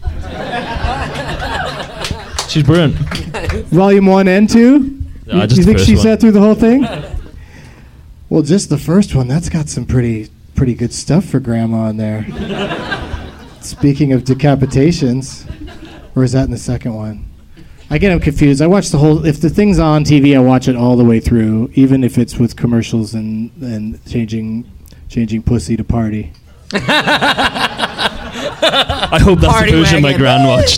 Speaker 7: She's brilliant.
Speaker 6: Volume 1 and 2?
Speaker 7: Just
Speaker 6: you
Speaker 7: the
Speaker 6: think
Speaker 7: first
Speaker 6: she
Speaker 7: one.
Speaker 6: sat through the whole thing? Well, just the first one. That's got some pretty good stuff for Grandma in there. Speaking of decapitations, or is that in the second one? I get them confused. I watch the whole. If the thing's on TV, I watch it all the way through, even if it's with commercials and changing pussy to party.
Speaker 7: I hope that's
Speaker 9: Party
Speaker 7: the version my
Speaker 9: wagon.
Speaker 7: gran watched.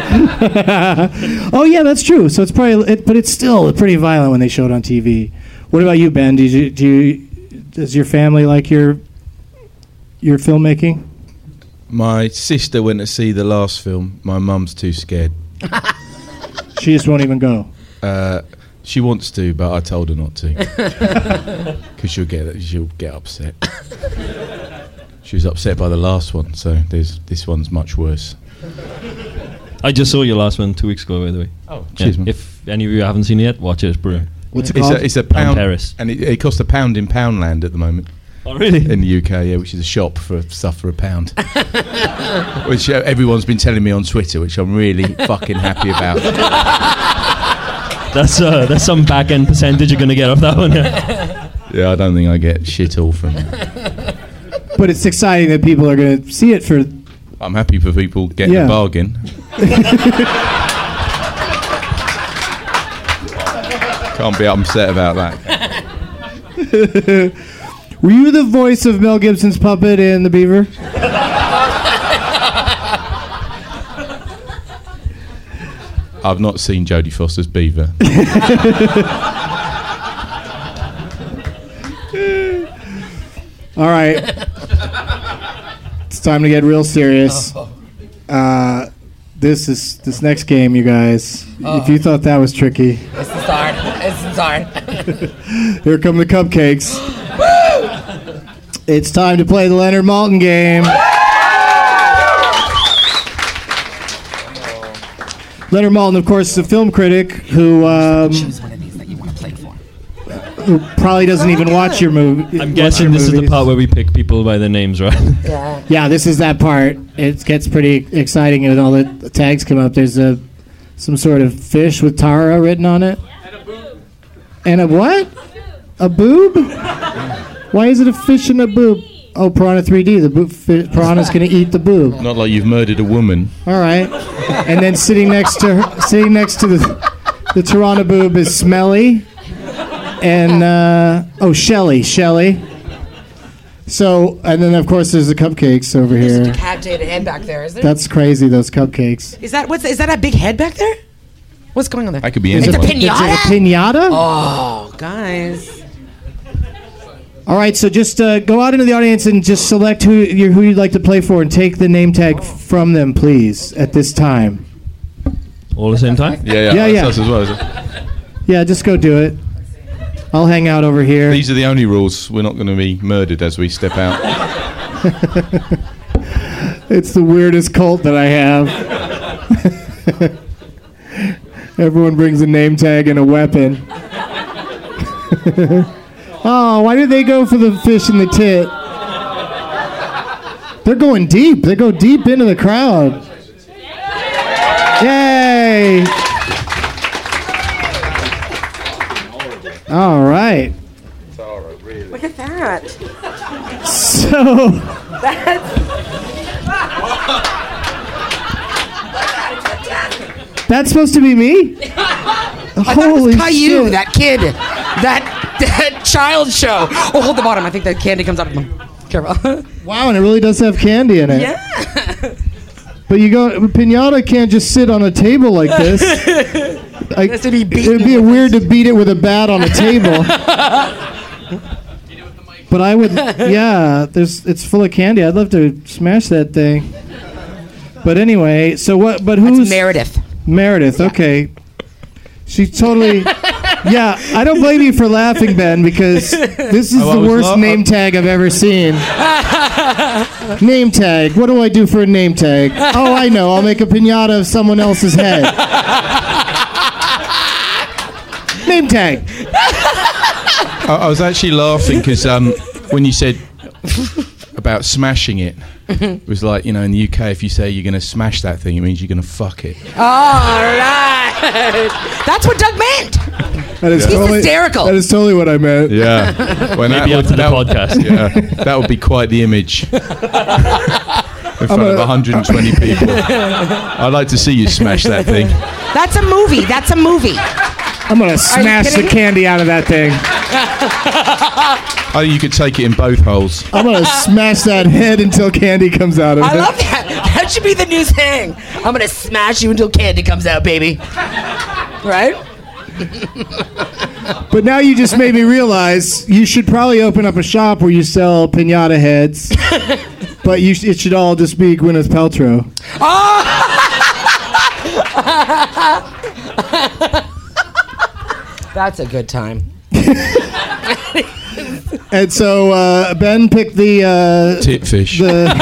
Speaker 6: Oh yeah, that's true. So it's probably, but it's still pretty violent when they show it on TV. What about you, Ben? Does your family like your filmmaking?
Speaker 8: My sister went to see the last film. My mum's too scared.
Speaker 6: She just won't even go.
Speaker 8: She wants to, but I told her not to. Because she'll get upset. She was upset by the last one, so this one's much worse.
Speaker 7: I just saw your last one 2 weeks ago, by the way.
Speaker 8: Oh, cheers, man.
Speaker 7: If any of you haven't seen it yet, watch it. It's brilliant.
Speaker 6: What's it called?
Speaker 8: It's a pound,
Speaker 7: Paris.
Speaker 8: and it costs £1 in Poundland at the moment.
Speaker 7: Oh, really?
Speaker 8: In the UK, yeah, which is a shop for stuff for £1. Which everyone's been telling me on Twitter, which I'm really fucking happy about.
Speaker 7: That's some back end percentage you're gonna get off that one. Yeah.
Speaker 8: Yeah, I don't think I get shit all from it.
Speaker 6: But it's exciting that people are going to see it for.
Speaker 8: I'm happy for people getting a bargain. Can't be upset about that.
Speaker 6: Were you the voice of Mel Gibson's puppet in The Beaver?
Speaker 8: I've not seen Jodie Foster's Beaver.
Speaker 6: All right. It's time to get real serious. This next game, you guys. If you thought that was tricky,
Speaker 9: This is hard. This is hard.
Speaker 6: here come the cupcakes. It's time to play the Leonard Maltin game. Leonard Maltin, of course, is a film critic who
Speaker 9: Choose one of these that you want to play for.
Speaker 6: who probably doesn't even watch your movie.
Speaker 7: I'm guessing this is the part where we pick people by their names, right?
Speaker 9: Yeah.
Speaker 6: Yeah, this is that part. It gets pretty exciting when all the tags come up. There's some sort of fish with Tara written on it. And a boob. And a what? A boob? Why is it a fish and a boob? Oh, Piranha 3D. The piranha's going to eat the boob.
Speaker 8: Not like you've murdered a woman.
Speaker 6: All right. And then sitting next to the Piranha boob is Smelly. And, Shelly. So, and then, of course, there's the cupcakes over
Speaker 9: There's
Speaker 6: here.
Speaker 9: a cat-dated head back there, is there?
Speaker 6: That's crazy, those cupcakes.
Speaker 9: Is that a big head back there? What's going on there?
Speaker 8: That could be
Speaker 9: It's a
Speaker 8: anyone.
Speaker 9: pinata?
Speaker 6: It's a pinata?
Speaker 9: Oh, guys.
Speaker 6: All right, so just go out into the audience and just select who you'd like to play for and take the name tag from them, please, at this time.
Speaker 7: All at the same time?
Speaker 8: Yeah.
Speaker 6: Yeah.
Speaker 8: That's us as well, is it?
Speaker 6: Yeah, just go do it. I'll hang out over here.
Speaker 8: These are the only rules. We're not going to be murdered as we step out.
Speaker 6: It's the weirdest cult that I have. Everyone brings a name tag and a weapon. Oh, why did they go for the fish in the tit? They're going deep. They go deep into the crowd. Yay! All right.
Speaker 9: Look at that.
Speaker 6: So that's supposed to be me?
Speaker 9: I thought it
Speaker 6: Holy
Speaker 9: was Caillou,
Speaker 6: shit.
Speaker 9: that kid. That child show. Oh, hold the bottom. I think that candy comes out of them. Careful.
Speaker 6: Wow, and it really does have candy in it.
Speaker 9: Yeah.
Speaker 6: But pinata can't just sit on a table like this. It
Speaker 9: has to be beaten
Speaker 6: would be
Speaker 9: with
Speaker 6: weird to beat it with a bat on a table. But I would, yeah. It's full of candy. I'd love to smash that thing. But anyway, so what? But who's
Speaker 9: That's Meredith.
Speaker 6: Meredith? Okay, she's totally. Yeah, I don't blame you for laughing, Ben, because this is the worst name tag I've ever seen. Name tag. What do I do for a name tag? Oh, I know. I'll make a piñata of someone else's head. Name tag.
Speaker 8: I was actually laughing because when you said about smashing it, it was like, in the UK, if you say you're going to smash that thing, it means you're going to fuck it.
Speaker 9: All right. That's what Doug meant.
Speaker 6: That is
Speaker 9: He's
Speaker 6: totally,
Speaker 9: hysterical.
Speaker 6: That is totally what I meant.
Speaker 8: Yeah. Well,
Speaker 7: Maybe after the podcast.
Speaker 8: Yeah, that would be quite the image. In front of 120 people. I'd like to see you smash that thing.
Speaker 9: That's a movie. That's a movie.
Speaker 6: I'm going to smash the candy out of that thing.
Speaker 8: I think you could take it in both holes.
Speaker 6: I'm going to smash that head until candy comes out of it.
Speaker 9: I love that. That should be the new thing. I'm going to smash you until candy comes out, baby. Right?
Speaker 6: But now you just made me realize you should probably open up a shop where you sell piñata heads. But it should all just be Gwyneth Paltrow.
Speaker 9: That's a good time.
Speaker 6: And so Ben picked the
Speaker 8: Titfish.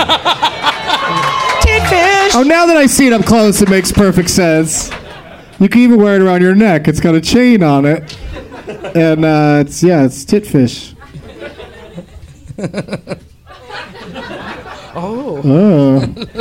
Speaker 9: Titfish.
Speaker 6: Oh, now that I see it up close, it makes perfect sense. You can even wear it around your neck. It's got a chain on it, and it's Titfish. Oh.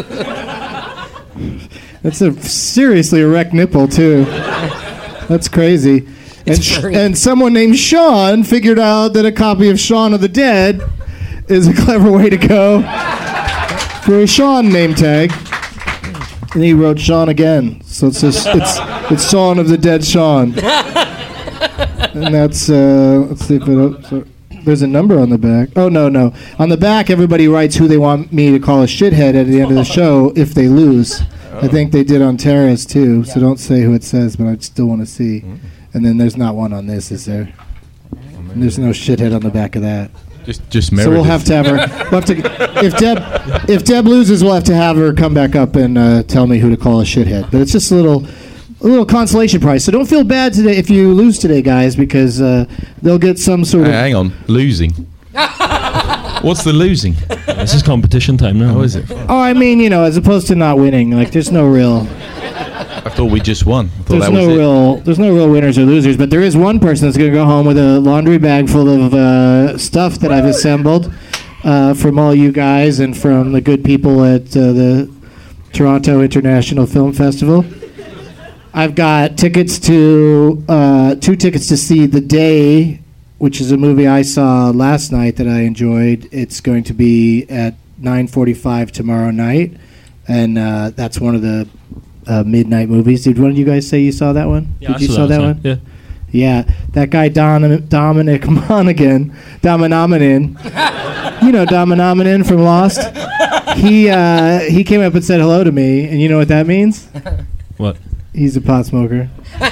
Speaker 6: That's a seriously erect nipple too. That's crazy. And someone named Sean figured out that a copy of Shaun of the Dead is a clever way to go for a Sean name tag. And he wrote Sean again. So it's Shaun of the Dead Sean. And that's let's see if it there's a number on the back. Oh no. On the back everybody writes who they want me to call a shithead at the end of the show if they lose. I think they did on Terrace too. So don't say who it says, but I still want to see. And then there's not one on this, is there? And there's no shithead on the back of that.
Speaker 8: Just Meredith.
Speaker 6: So we'll have to have her. We'll have to, if Deb loses, we'll have to have her come back up and tell me who to call a shithead. But it's just a little consolation prize. So don't feel bad today if you lose today, guys, because they'll get some sort of.
Speaker 8: Hang on, losing. What's the losing?
Speaker 7: This is competition time now.
Speaker 8: How is it?
Speaker 6: Oh, I mean, as opposed to not winning, like there's no real.
Speaker 8: I thought we just won.
Speaker 6: There's no real winners or losers, but there is one person that's going to go home with a laundry bag full of stuff that I've assembled from all you guys and from the good people at the Toronto International Film Festival. I've got tickets to 2 tickets to see The Day, which is a movie I saw last night that I enjoyed. It's going to be at 9:45 tomorrow night, and that's one of the midnight movies. Did one of you guys say you saw that one?
Speaker 7: Yeah,
Speaker 6: Did you saw that one?
Speaker 7: Yeah.
Speaker 6: Yeah, that guy Dominic Monaghan, Dominamin, Dominamin from Lost. He came up and said hello to me, and you know what that means?
Speaker 7: What?
Speaker 6: He's a pot smoker.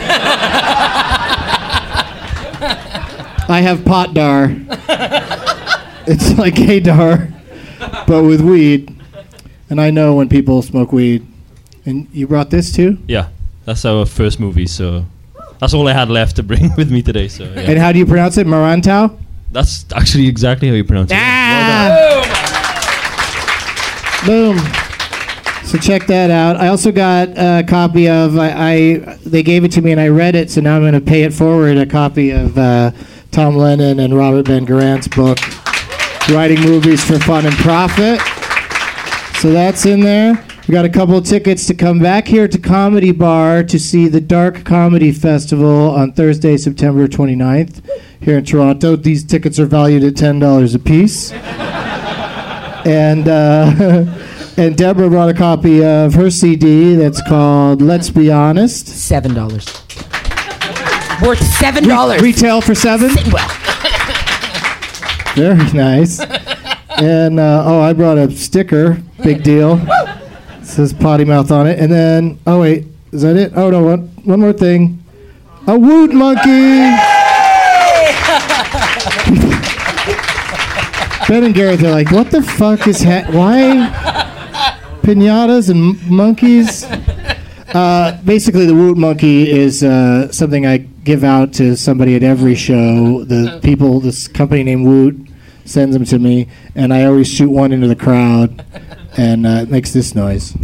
Speaker 6: I have pot dar. It's like gaydar, but with weed. And I know when people smoke weed. And you brought this too?
Speaker 7: Yeah, that's our first movie, so that's all I had left to bring with me today. So. Yeah.
Speaker 6: And how do you pronounce it? Marantau?
Speaker 7: That's actually exactly how you pronounce it.
Speaker 6: Boom. So check that out. I also got a copy of. They gave it to me and I read it, so now I'm going to pay it forward. A copy of Tom Lennon and Robert Ben Garant's book, Writing Movies for Fun and Profit. So that's in there. We got a couple of tickets to come back here to Comedy Bar to see the Dark Comedy Festival on Thursday, September 29th here in Toronto. These tickets are valued at $10 a piece. And Deborah brought a copy of her CD that's called Let's Be Honest.
Speaker 9: $7. Worth $7.
Speaker 6: Retail for $7? Very nice. And, I brought a sticker. Big deal. It says Potty Mouth on it. And then, oh wait, is that it? Oh no, one more thing. A Woot Monkey! Ben and Gareth are like, what the fuck is why? Pinatas and monkeys? Basically, the Woot Monkey is something I give out to somebody at every show. This company named Woot sends them to me, and I always shoot one into the crowd. And it makes this noise.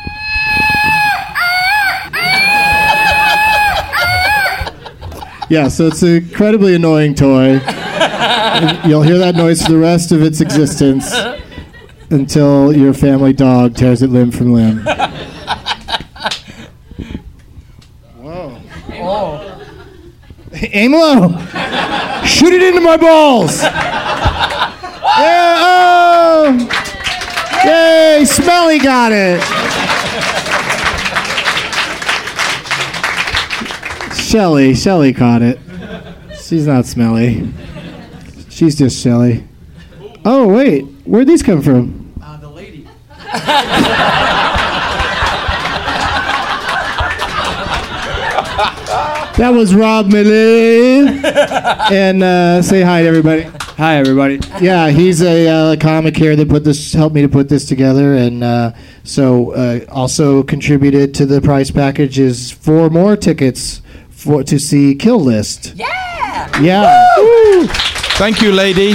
Speaker 6: Yeah, so it's an incredibly annoying toy. You'll hear that noise for the rest of its existence until your family dog tears it limb from limb. Whoa. Oh. Aim low. Shoot it into my balls. Yeah, oh. Yay, Smelly got it. Shelly caught it. She's not Smelly. She's just Shelly. Oh, wait. Where'd these come from?
Speaker 10: The lady.
Speaker 6: That was Rob Millie. And say hi to everybody.
Speaker 10: Hi, everybody.
Speaker 6: Yeah, he's a comic here that helped me to put this together, and also contributed to the prize package is 4 more tickets to see Kill List.
Speaker 9: Yeah.
Speaker 6: Yeah.
Speaker 8: Woo! Thank you, lady.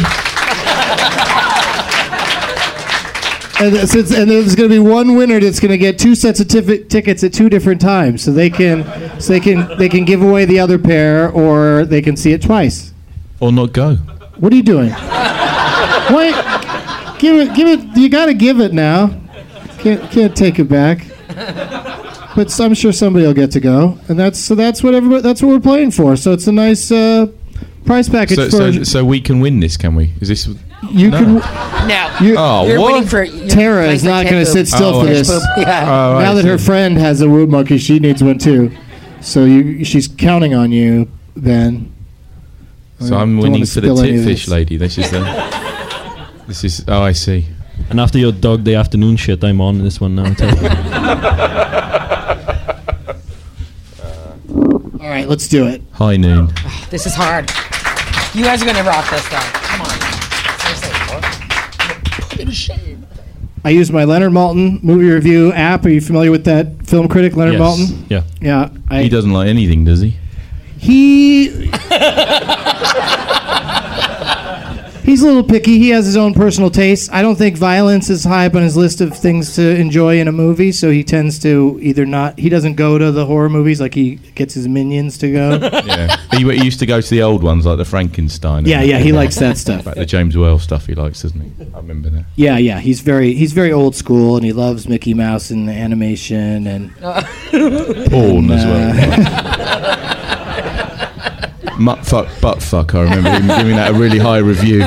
Speaker 6: And there's going to be one winner that's going to get 2 sets of tickets at 2 different times, so they can give away the other pair, or they can see it twice.
Speaker 8: Or not go.
Speaker 6: What are you doing? Wait, give it. You got to give it now. Can't take it back. But I'm sure somebody will get to go, and that's what we're playing for. So it's a nice prize package.
Speaker 8: So we can win this, can we? Is this?
Speaker 6: You can.
Speaker 9: No.
Speaker 6: You're
Speaker 9: waiting for
Speaker 6: Tara is not going to sit still for this.
Speaker 9: Yeah.
Speaker 6: Now that her friend has a Woot Monkey, she needs one too. So she's counting on you, Ben.
Speaker 8: So I'm winning for the titfish lady. This is. Oh, I see.
Speaker 7: And after your Dog Day Afternoon shit, I'm on this one now. I tell you.
Speaker 6: All right, let's do it.
Speaker 8: High Noon.
Speaker 9: This is hard. You guys are gonna rock this though. Come on. Seriously. Put it to shame.
Speaker 6: I use my Leonard Maltin movie review app. Are you familiar with that film critic, Leonard
Speaker 7: Yes.
Speaker 6: Maltin?
Speaker 7: Yeah.
Speaker 6: Yeah.
Speaker 8: He doesn't like anything, does he?
Speaker 6: He's a little picky. He has his own personal taste. I don't think violence is high up on his list of things to enjoy in a movie, so he tends to either not... He doesn't go to the horror movies like he gets his minions to go.
Speaker 8: Yeah. He used to go to the old ones like the Frankenstein.
Speaker 6: Yeah, he likes that stuff.
Speaker 8: Like the James Wells stuff he likes, doesn't he? I remember that.
Speaker 6: Yeah, he's very old school, and he loves Mickey Mouse and animation and
Speaker 8: Porn as well. Mutt fuck, butt fuck. I remember him giving that a really high review.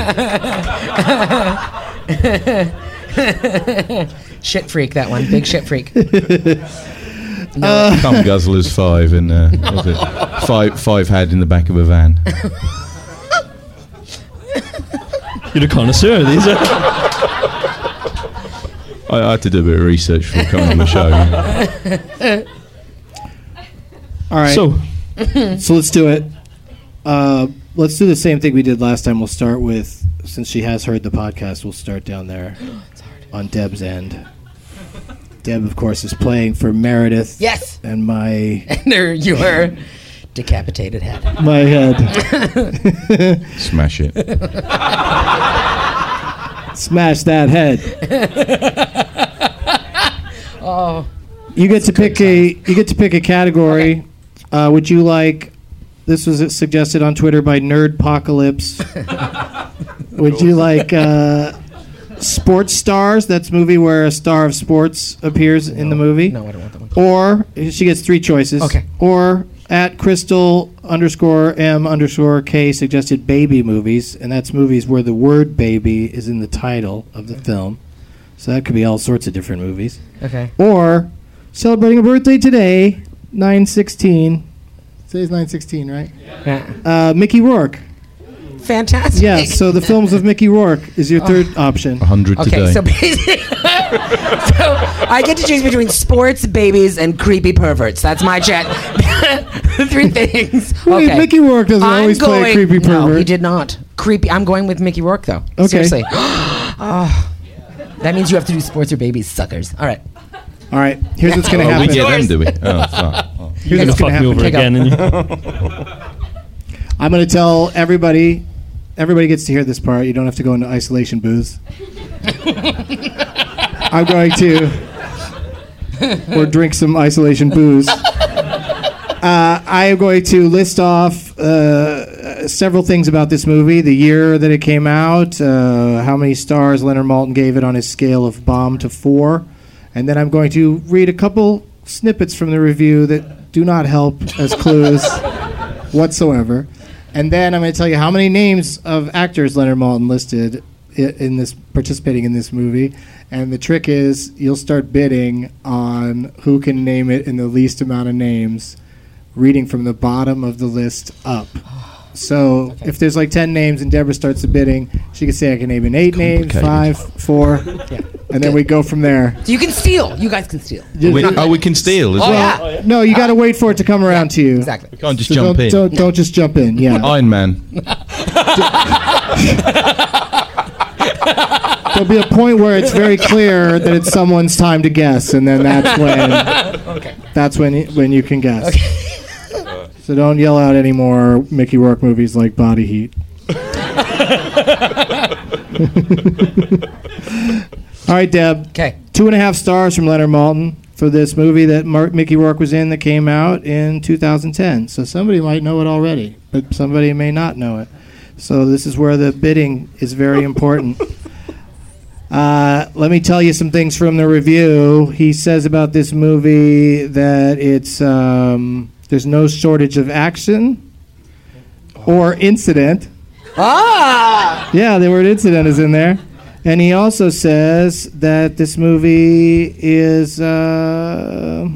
Speaker 9: Shit freak, that one. Big shit freak.
Speaker 8: Cum Guzzlers 5 and what was it? Five had in the back of a van.
Speaker 7: You're a connoisseur. These are.
Speaker 8: I had to do a bit of research before coming on the show.
Speaker 6: All right.
Speaker 7: So
Speaker 6: let's do it. Let's do the same thing we did last time. We'll start with, since she has heard the podcast, we'll start down there on Deb's end. Deb, of course, is playing for Meredith.
Speaker 9: Yes.
Speaker 6: And my...
Speaker 9: And your decapitated head.
Speaker 6: My head.
Speaker 8: Smash it.
Speaker 6: Smash that head.
Speaker 9: Oh.
Speaker 6: You get to pick a category.
Speaker 9: Okay.
Speaker 6: Would you like... This was suggested on Twitter by Nerdpocalypse. Would you like sports stars? That's a movie where a star of sports appears in the movie.
Speaker 9: No, I don't want that one.
Speaker 6: Or she gets 3 choices.
Speaker 9: Okay.
Speaker 6: Or at Crystal_M_K suggested baby movies, and that's movies where the word baby is in the title of the film. So that could be all sorts of different movies.
Speaker 9: Okay.
Speaker 6: Or celebrating a birthday today, 9/16. Today's 9/16, right?
Speaker 9: Yeah.
Speaker 6: Mickey Rourke.
Speaker 9: Fantastic.
Speaker 6: Yeah, so the films of Mickey Rourke is your third option.
Speaker 8: 100 today.
Speaker 9: Okay, so basically, so I get to choose between sports, babies, and creepy perverts. That's my chat. 3 things. Okay.
Speaker 6: Mickey Rourke doesn't always play a creepy pervert.
Speaker 9: No, he did not. Creepy. I'm going with Mickey Rourke, though.
Speaker 6: Okay.
Speaker 9: Seriously. Oh, that means you have to do sports or babies, suckers. All right.
Speaker 6: All right, here's what's going to
Speaker 8: Oh,
Speaker 6: happen.
Speaker 8: we get them, do we? Oh, fuck. Oh.
Speaker 6: Here's
Speaker 7: You're
Speaker 6: what's
Speaker 7: gonna
Speaker 6: going to
Speaker 7: fuck me
Speaker 6: happen.
Speaker 7: over again, and
Speaker 6: I'm going to tell everybody gets to hear this part. You don't have to go into isolation booths. I'm going to, or drink some isolation booze. I am going to list off several things about this movie, the year that it came out, how many stars Leonard Maltin gave it on his scale of bomb to 4, and then I'm going to read a couple snippets from the review that do not help as clues whatsoever. And then I'm going to tell you how many names of actors Leonard Maltin listed in this, participating in this movie. And the trick is you'll start bidding on who can name it in the least amount of names, reading from the bottom of the list up. So if there's like 10 names and Deborah starts the bidding, she can say I can name in 8 names, 5, 4, and then we go from there.
Speaker 9: So you can steal. You guys can steal.
Speaker 8: We can steal as well.
Speaker 9: Oh, yeah.
Speaker 6: No, you got to wait for it to come around to you.
Speaker 9: Exactly.
Speaker 8: We can't just
Speaker 6: So
Speaker 8: jump in.
Speaker 6: Don't just jump in. Yeah.
Speaker 8: Iron Man.
Speaker 6: There'll be a point where it's very clear that it's someone's time to guess, and then that's when you can guess.
Speaker 9: Okay.
Speaker 6: So don't yell out any more Mickey Rourke movies like Body Heat. All right, Deb.
Speaker 9: Okay.
Speaker 6: 2.5 stars from Leonard Maltin for this movie that Mickey Rourke was in that came out in 2010. So somebody might know it already, but somebody may not know it. So this is where the bidding is very important. Let me tell you some things from the review. He says about this movie that it's there's no shortage of action or incident.
Speaker 9: Ah!
Speaker 6: Yeah, the word incident is in there. And he also says that this movie is I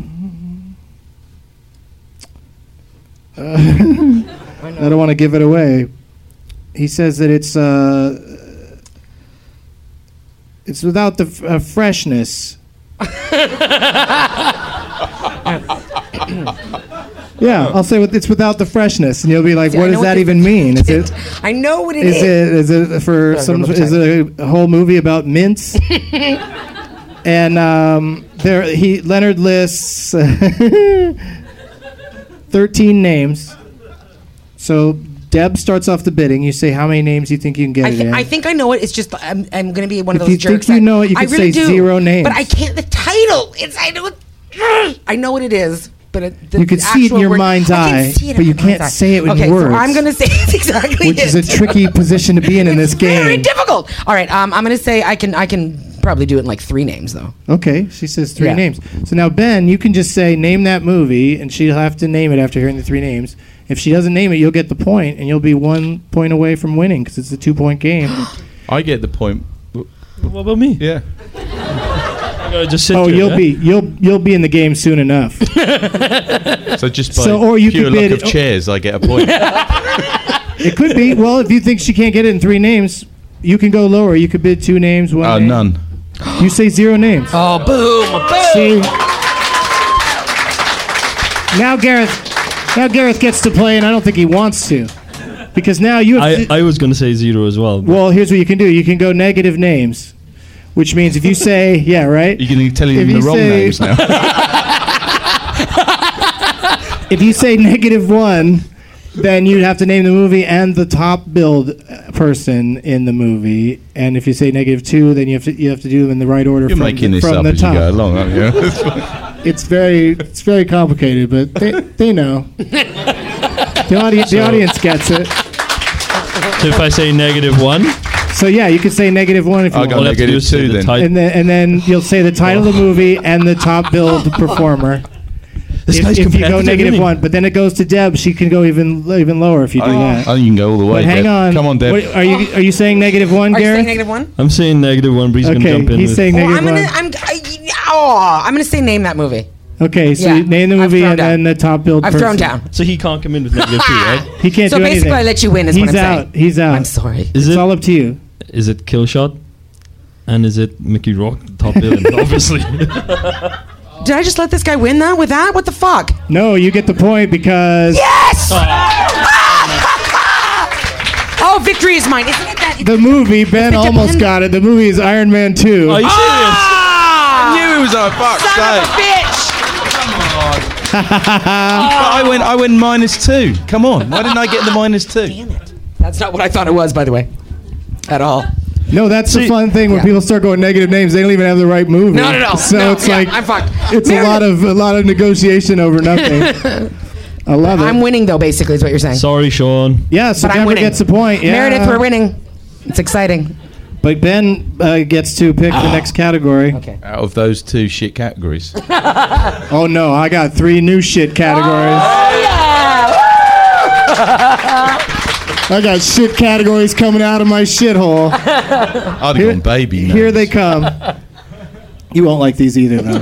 Speaker 6: don't want to give it away. He says that it's It's without the freshness. Yeah, I'll say it's without the freshness, and you'll be like,
Speaker 9: See,
Speaker 6: "What
Speaker 9: I know
Speaker 6: does
Speaker 9: what
Speaker 6: that
Speaker 9: this
Speaker 6: even mean?" Is it?
Speaker 9: I know what it is.
Speaker 6: Is it for some? Is it a whole movie about mints? And Leonard lists 13 names. So Deb starts off the bidding. You say how many names you think you can get it in.
Speaker 9: I think I know it. It's just I'm going to be one of
Speaker 6: If
Speaker 9: those
Speaker 6: you
Speaker 9: jerks.
Speaker 6: think you know it, you
Speaker 9: I
Speaker 6: can
Speaker 9: really
Speaker 6: say
Speaker 9: do,
Speaker 6: 0 names.
Speaker 9: But I can't. The title. I know what it is. But
Speaker 6: you can see it in your mind's eye, but you can't say it with words.
Speaker 9: So I'm going to say it's exactly
Speaker 6: which is a tricky position to be in this game.
Speaker 9: Very difficult. All right, I'm going to say I can probably do it in like 3 names though.
Speaker 6: Okay, she says 3
Speaker 9: Yeah.
Speaker 6: names. So now Ben, you can just say name that movie, and she'll have to name it after hearing the 3 names. If she doesn't name it, you'll get the point, and you'll be 1 point away from winning because it's a 2-point game.
Speaker 8: I get the point.
Speaker 7: What about me?
Speaker 8: Yeah.
Speaker 7: I gotta just sit
Speaker 6: Oh,
Speaker 7: here, yeah?
Speaker 6: you'll be in the game soon enough.
Speaker 8: So just by
Speaker 6: or you
Speaker 8: pure
Speaker 6: could
Speaker 8: luck
Speaker 6: bid
Speaker 8: of chairs, I get a point.
Speaker 6: It could be. Well, if you think she can't get it in 3 names, you can go lower. You could bid 2 names, 1 name.
Speaker 8: None.
Speaker 6: You say 0 names.
Speaker 9: Oh, boom, boom.
Speaker 6: See? Now Gareth gets to play, and I don't think he wants to. Because now you have to...
Speaker 7: I was gonna say 0 as well.
Speaker 6: Well, here's what you can do. You can go negative names, which means if you say... Yeah, right?
Speaker 8: You can tell him the wrong names now.
Speaker 6: If you say -1, then you'd have to name the movie and the top billed person in the movie. And if you say -2, then you have to do them in the right order.
Speaker 8: You're making this up
Speaker 6: the
Speaker 8: as
Speaker 6: top.
Speaker 8: you go along, aren't you?
Speaker 6: It's very complicated, but they know. The audience gets it.
Speaker 7: So if I say -1,
Speaker 6: So yeah, you could say -1 if you
Speaker 8: I'll go
Speaker 6: want.
Speaker 8: -2 then.
Speaker 6: And then you'll say the title of the movie and the top billed performer.
Speaker 7: This guy's
Speaker 6: If you go
Speaker 7: competitive, isn't he?
Speaker 6: -1, but then it goes to Deb. She can go even lower if you do that.
Speaker 8: Oh, you can go all the way.
Speaker 6: But hang
Speaker 8: Deb.
Speaker 6: on.
Speaker 8: Come on, Deb.
Speaker 6: What, are you saying -1,
Speaker 9: Are you saying
Speaker 6: Gareth?
Speaker 9: -1?
Speaker 7: I'm saying -1, but he's gonna
Speaker 6: Okay,
Speaker 7: jump in.
Speaker 6: he's
Speaker 7: with-
Speaker 6: saying
Speaker 9: Well,
Speaker 6: -1.
Speaker 9: I'm gonna say name that movie.
Speaker 6: Okay, so
Speaker 9: Yeah,
Speaker 6: you name the
Speaker 9: I've
Speaker 6: movie
Speaker 9: thrown
Speaker 6: and
Speaker 9: down.
Speaker 6: then the top billed
Speaker 9: I've
Speaker 6: person.
Speaker 9: thrown down.
Speaker 7: So he can't come in with -2, right?
Speaker 6: He can't
Speaker 9: So
Speaker 6: do
Speaker 9: basically,
Speaker 6: anything.
Speaker 9: I let you win. Is
Speaker 6: He's
Speaker 9: what I'm
Speaker 6: out.
Speaker 9: saying.
Speaker 6: He's out.
Speaker 9: I'm sorry.
Speaker 7: Is
Speaker 6: It's
Speaker 7: it
Speaker 6: all up to you.
Speaker 7: is it Killshot? And is it Mickey Rourke, top villain? Obviously.
Speaker 9: Did I just let this guy win that with that? What the fuck?
Speaker 6: No, you get the point because
Speaker 9: Yes! Oh, victory is mine. Isn't it that?
Speaker 6: the movie, Ben
Speaker 9: It's
Speaker 6: almost
Speaker 9: depend-
Speaker 6: got it. The movie is Iron Man 2.
Speaker 7: Are you serious?
Speaker 8: I knew it was on fuck's
Speaker 9: Son
Speaker 8: sake.
Speaker 9: of a bitch!
Speaker 8: But I went -2. Come on. Why didn't I get the -2?
Speaker 9: Damn it. That's not what I thought it was, by the way. At all.
Speaker 6: No, that's the fun thing when
Speaker 9: Yeah.
Speaker 6: people start going negative names. They don't even have the right movie.
Speaker 9: No.
Speaker 6: So
Speaker 9: No,
Speaker 6: it's
Speaker 9: yeah,
Speaker 6: like
Speaker 9: I'm fucked.
Speaker 6: it's a lot of negotiation over nothing. I love it.
Speaker 9: I'm winning, though, basically, is what you're saying.
Speaker 7: Sorry, Sean.
Speaker 6: Yeah, so
Speaker 9: But I'm
Speaker 6: Denver
Speaker 9: winning.
Speaker 6: gets the point. Yeah.
Speaker 9: Meredith, we're winning. It's exciting.
Speaker 6: But Ben gets to pick the next category.
Speaker 9: Okay.
Speaker 8: Out of those 2 shit categories.
Speaker 6: Oh no, I got 3 new shit categories. I got shit categories coming out of my shithole.
Speaker 8: I'd have gone baby.
Speaker 6: Here
Speaker 8: names.
Speaker 6: they come. You won't like these either, though.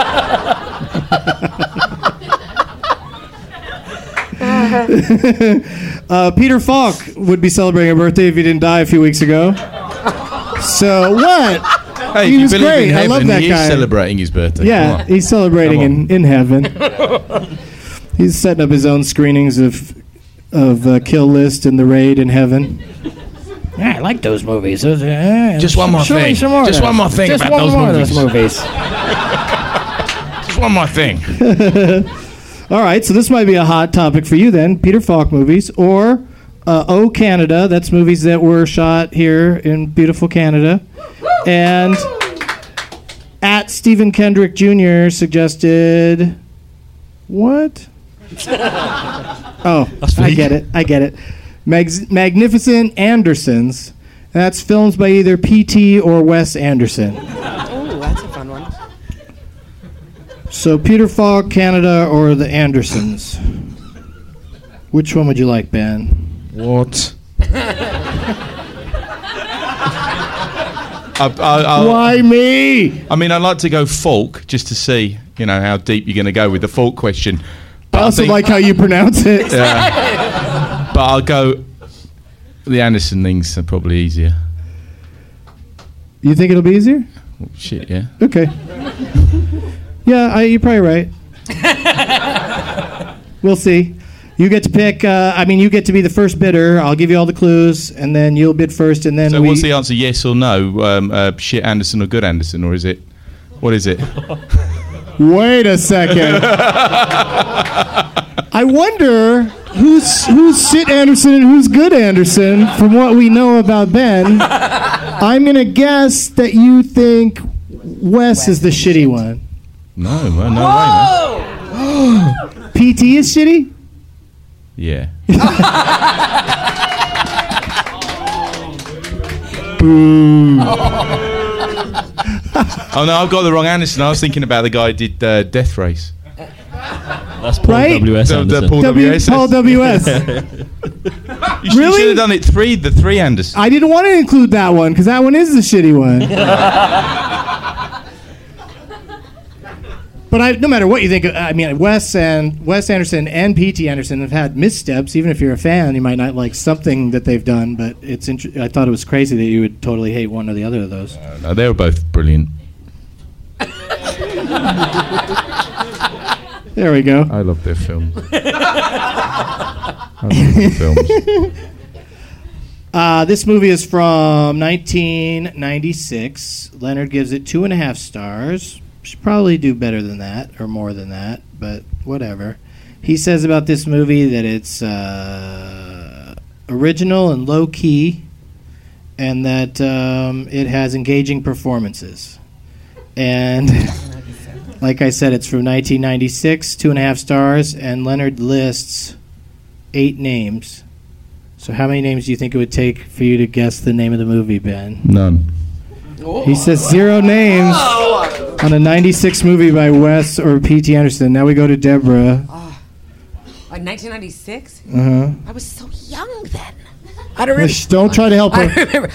Speaker 6: Peter Falk would be celebrating a birthday if he didn't die a few weeks ago. So what?
Speaker 8: Hey,
Speaker 6: He
Speaker 8: if you
Speaker 6: was
Speaker 8: believe
Speaker 6: great.
Speaker 8: in
Speaker 6: I
Speaker 8: heaven,
Speaker 6: love that
Speaker 8: he
Speaker 6: guy.
Speaker 8: is celebrating his birthday. Come
Speaker 6: Yeah,
Speaker 8: on.
Speaker 6: he's celebrating
Speaker 8: Come
Speaker 6: in heaven. He's setting up his own screenings of Kill List and The Raid in heaven. Yeah, I like those movies.
Speaker 8: Just one more
Speaker 6: Show me
Speaker 8: thing.
Speaker 6: some more of
Speaker 8: Just
Speaker 6: those.
Speaker 8: one more thing
Speaker 6: Just
Speaker 8: about
Speaker 6: one
Speaker 8: those
Speaker 6: more of
Speaker 8: movies.
Speaker 6: those movies.
Speaker 8: Just one more thing.
Speaker 6: All right, so this might be a hot topic for you then. Peter Falk movies or O Canada. That's movies that were shot here in beautiful Canada. And at Stephen Kendrick Jr. suggested... What? Oh, I get it. Magnificent Andersons. That's films by either P.T. or Wes Anderson.
Speaker 9: Oh, that's a fun one.
Speaker 6: So Peter Falk, Canada, or the Andersons? Which one would you like, Ben?
Speaker 8: What?
Speaker 6: Why me?
Speaker 8: I mean, I'd like to go Falk just to see, how deep you're going to go with the Falk question. But
Speaker 6: I also
Speaker 8: think-
Speaker 6: like how you pronounce it.
Speaker 8: But I'll go. The Anderson things are probably easier.
Speaker 6: You think it'll be easier?
Speaker 8: Well, shit, yeah.
Speaker 6: Okay. Yeah, you're probably right. We'll see. You get to pick. You get to be the first bidder. I'll give you all the clues, and then you'll bid first, and then.
Speaker 8: So what's the answer? Yes or no? Shit Anderson or good Anderson, or is it? What is it?
Speaker 6: Wait a second. I wonder who's shit Anderson and who's good Anderson. From what we know about Ben, I'm gonna guess that you think Wes is the shitty one.
Speaker 8: No, no way, man.
Speaker 6: PT is shitty?
Speaker 8: Yeah.
Speaker 6: Boo.
Speaker 8: Oh no, I've got the wrong Anderson. I was thinking about the guy who did Death Race.
Speaker 7: That's Paul
Speaker 6: Right?
Speaker 7: W.S. Anderson.
Speaker 8: Paul W.S.
Speaker 6: Paul W.S.
Speaker 8: You
Speaker 6: Really?
Speaker 8: should have done it the three Anderson.
Speaker 6: I didn't want to include that one because that one is the shitty one. But no matter what you think, Wes Anderson and P.T. Anderson have had missteps. Even if you're a fan, you might not like something that they've done. But I thought it was crazy that you would totally hate one or the other of those.
Speaker 8: No, they were both brilliant.
Speaker 6: There we go.
Speaker 8: I love their films. I love their films.
Speaker 6: This movie is from 1996. Leonard gives it 2.5 stars. Should probably do better than that or more than that, but whatever. He says about this movie that it's original and low key, and that it has engaging performances. And like I said, it's from 1996, 2.5 stars, and Leonard lists 8 names. So how many names do you think it would take for you to guess the name of the movie, Ben?
Speaker 8: None.
Speaker 6: He says 0 names on a 96 movie by Wes or P.T. Anderson. Now we go to Deborah.
Speaker 9: 1996?
Speaker 6: Uh-huh.
Speaker 9: I was so young then. I don't remember.
Speaker 6: Don't try to help her.
Speaker 9: I don't remember.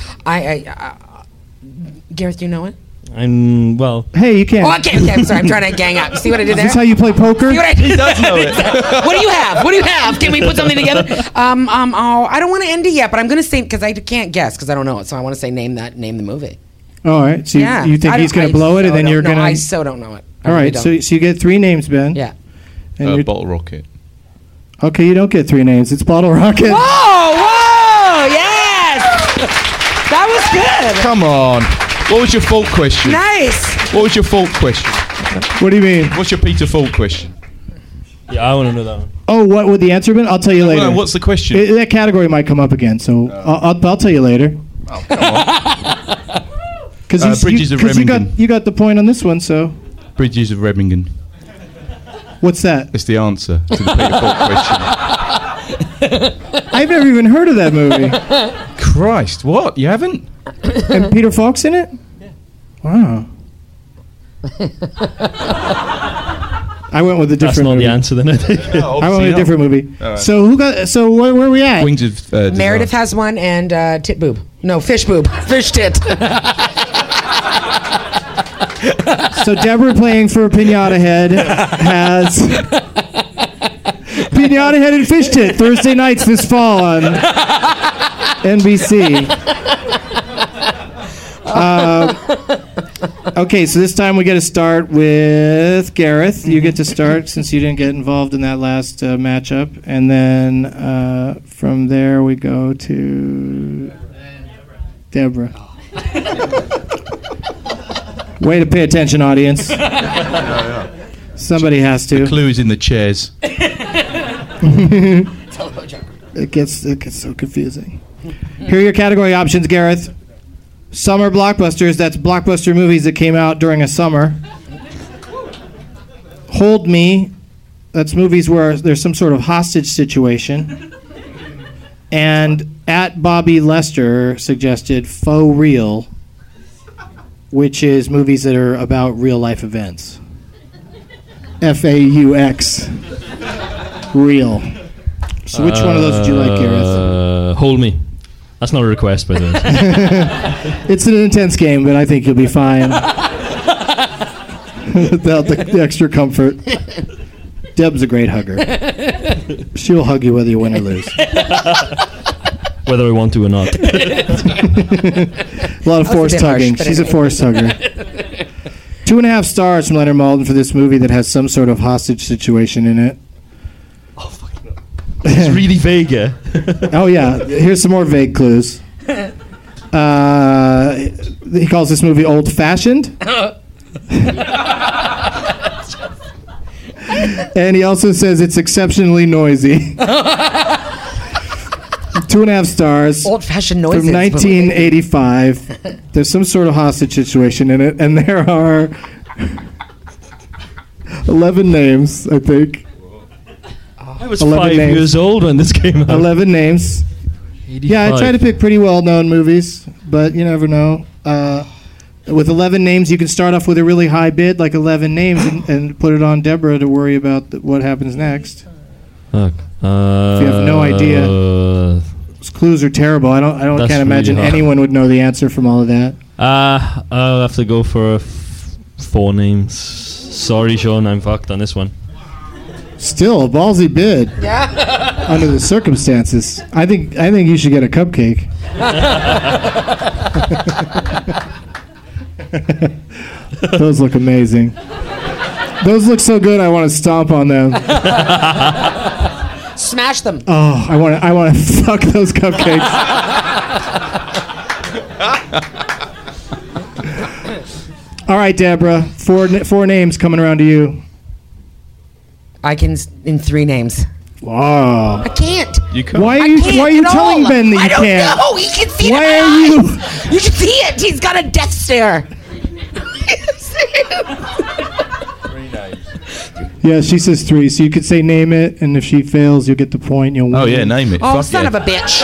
Speaker 9: Gareth, do you know it?
Speaker 6: Hey, you can't.
Speaker 9: Oh, okay, I'm sorry. I'm trying to gang up. See what I did there?
Speaker 6: Is this how you play poker?
Speaker 9: See what I did? He does know it. What do you have? What do you have? Can we put something together? I don't want to end it yet, but I'm going to say, because I can't guess, because I don't know it, so I want to say name the movie.
Speaker 6: All right. So
Speaker 9: Yeah.
Speaker 6: you think he's going to blow it, and then you're going to...
Speaker 9: I so don't know it.
Speaker 6: All right. So you get 3 names, Ben.
Speaker 9: Yeah.
Speaker 6: And
Speaker 8: Bottle Rocket.
Speaker 6: Okay, you don't get 3 names. It's Bottle Rocket.
Speaker 9: Whoa! Yes! That was good.
Speaker 8: Come on. What was your fault question?
Speaker 9: Nice.
Speaker 8: What was your fault question?
Speaker 6: What do you mean?
Speaker 8: What's your Peter fault question?
Speaker 7: Yeah, I want to know that one.
Speaker 6: Oh, what would the answer have been? I'll tell you later.
Speaker 8: No, what's the question?
Speaker 6: That category might come up again, so I'll tell you later.
Speaker 8: Oh, come on. Bridges of Remington.
Speaker 6: You got the point on this one, so...
Speaker 8: Bridges of Remington.
Speaker 6: What's that?
Speaker 8: It's the answer to the Peter fault question.
Speaker 6: I've never even heard of that movie.
Speaker 8: Christ, what? You haven't?
Speaker 6: And Peter Falk's in it? Yeah. Wow. I went with a different movie.
Speaker 7: That's not the answer then, I think.
Speaker 6: I went with a different movie.
Speaker 8: Right.
Speaker 6: So where are we at?
Speaker 8: Wings of
Speaker 9: Meredith has one, and tit boob. No, fish boob. Fish tit.
Speaker 6: So Deborah playing for Pinata Head has Pinata Head and Fish Tit Thursday nights this fall on NBC. Okay, so this time we get to start with Gareth. You get to start since you didn't get involved in that last matchup. And then from there we go to Deborah. Way to pay attention, audience. Somebody has to.
Speaker 8: The clue is in the chairs.
Speaker 6: It gets so confusing. Here are your category options, Gareth. Summer blockbusters, that's blockbuster movies that came out during a summer. Hold Me, that's movies where there's some sort of hostage situation. And at Bobby Lester suggested Faux Real, which is movies that are about real life events. FAUX. Real. So which one of those would you like, Gareth?
Speaker 7: Hold Me. That's not a request, by the way.
Speaker 6: It's an intense game, but I think you'll be fine. Without the extra comfort. Deb's a great hugger. She'll hug you whether you win or lose.
Speaker 7: whether I want to or not.
Speaker 6: A lot of force tugging. She's a force tugger. 2.5 stars from Leonard Maltin for this movie that has some sort of hostage situation in it.
Speaker 7: Oh, fucking no. It's really vague, yeah?
Speaker 6: Oh, yeah. Here's some more vague clues. He calls this movie old-fashioned. And he also says it's exceptionally noisy. 2.5 stars.
Speaker 9: Old-fashioned noises.
Speaker 6: From 1985. There's some sort of hostage situation in it, and there are 11 names, I think.
Speaker 7: I was 5 years old when this came out.
Speaker 6: 11 names.
Speaker 7: 85.
Speaker 6: Yeah, I try to pick pretty well-known movies, but you never know. With 11 names, you can start off with a really high bid, like 11 names, and put it on Deborah to worry about what happens next.
Speaker 7: Fuck.
Speaker 6: If you have no idea. Those clues are terrible. I can't imagine
Speaker 7: really
Speaker 6: anyone would know the answer from all of that.
Speaker 7: I'll have to go for 4 names. Sorry, Sean, I'm fucked on this one.
Speaker 6: Still a ballsy bid.
Speaker 9: Yeah.
Speaker 6: Under the circumstances, I think you should get a cupcake. Those look amazing. Those look so good. I want to stomp on them.
Speaker 9: Smash them.
Speaker 6: Oh, I want to fuck those cupcakes. All right, Deborah. 4 names coming around to you.
Speaker 9: I can in 3 names.
Speaker 6: Wow.
Speaker 9: I can't.
Speaker 8: You can't.
Speaker 6: Why are you telling Ben that you can't?
Speaker 9: I don't know. He can see it.
Speaker 6: Why are you?
Speaker 9: You should see it. He's got a death stare.
Speaker 6: Yeah, she says 3, so you could say name it, and if she fails, you'll get the point. You'll win.
Speaker 8: Oh yeah, name it.
Speaker 9: Oh,
Speaker 8: Fuck
Speaker 9: son
Speaker 8: yeah.
Speaker 9: of a bitch.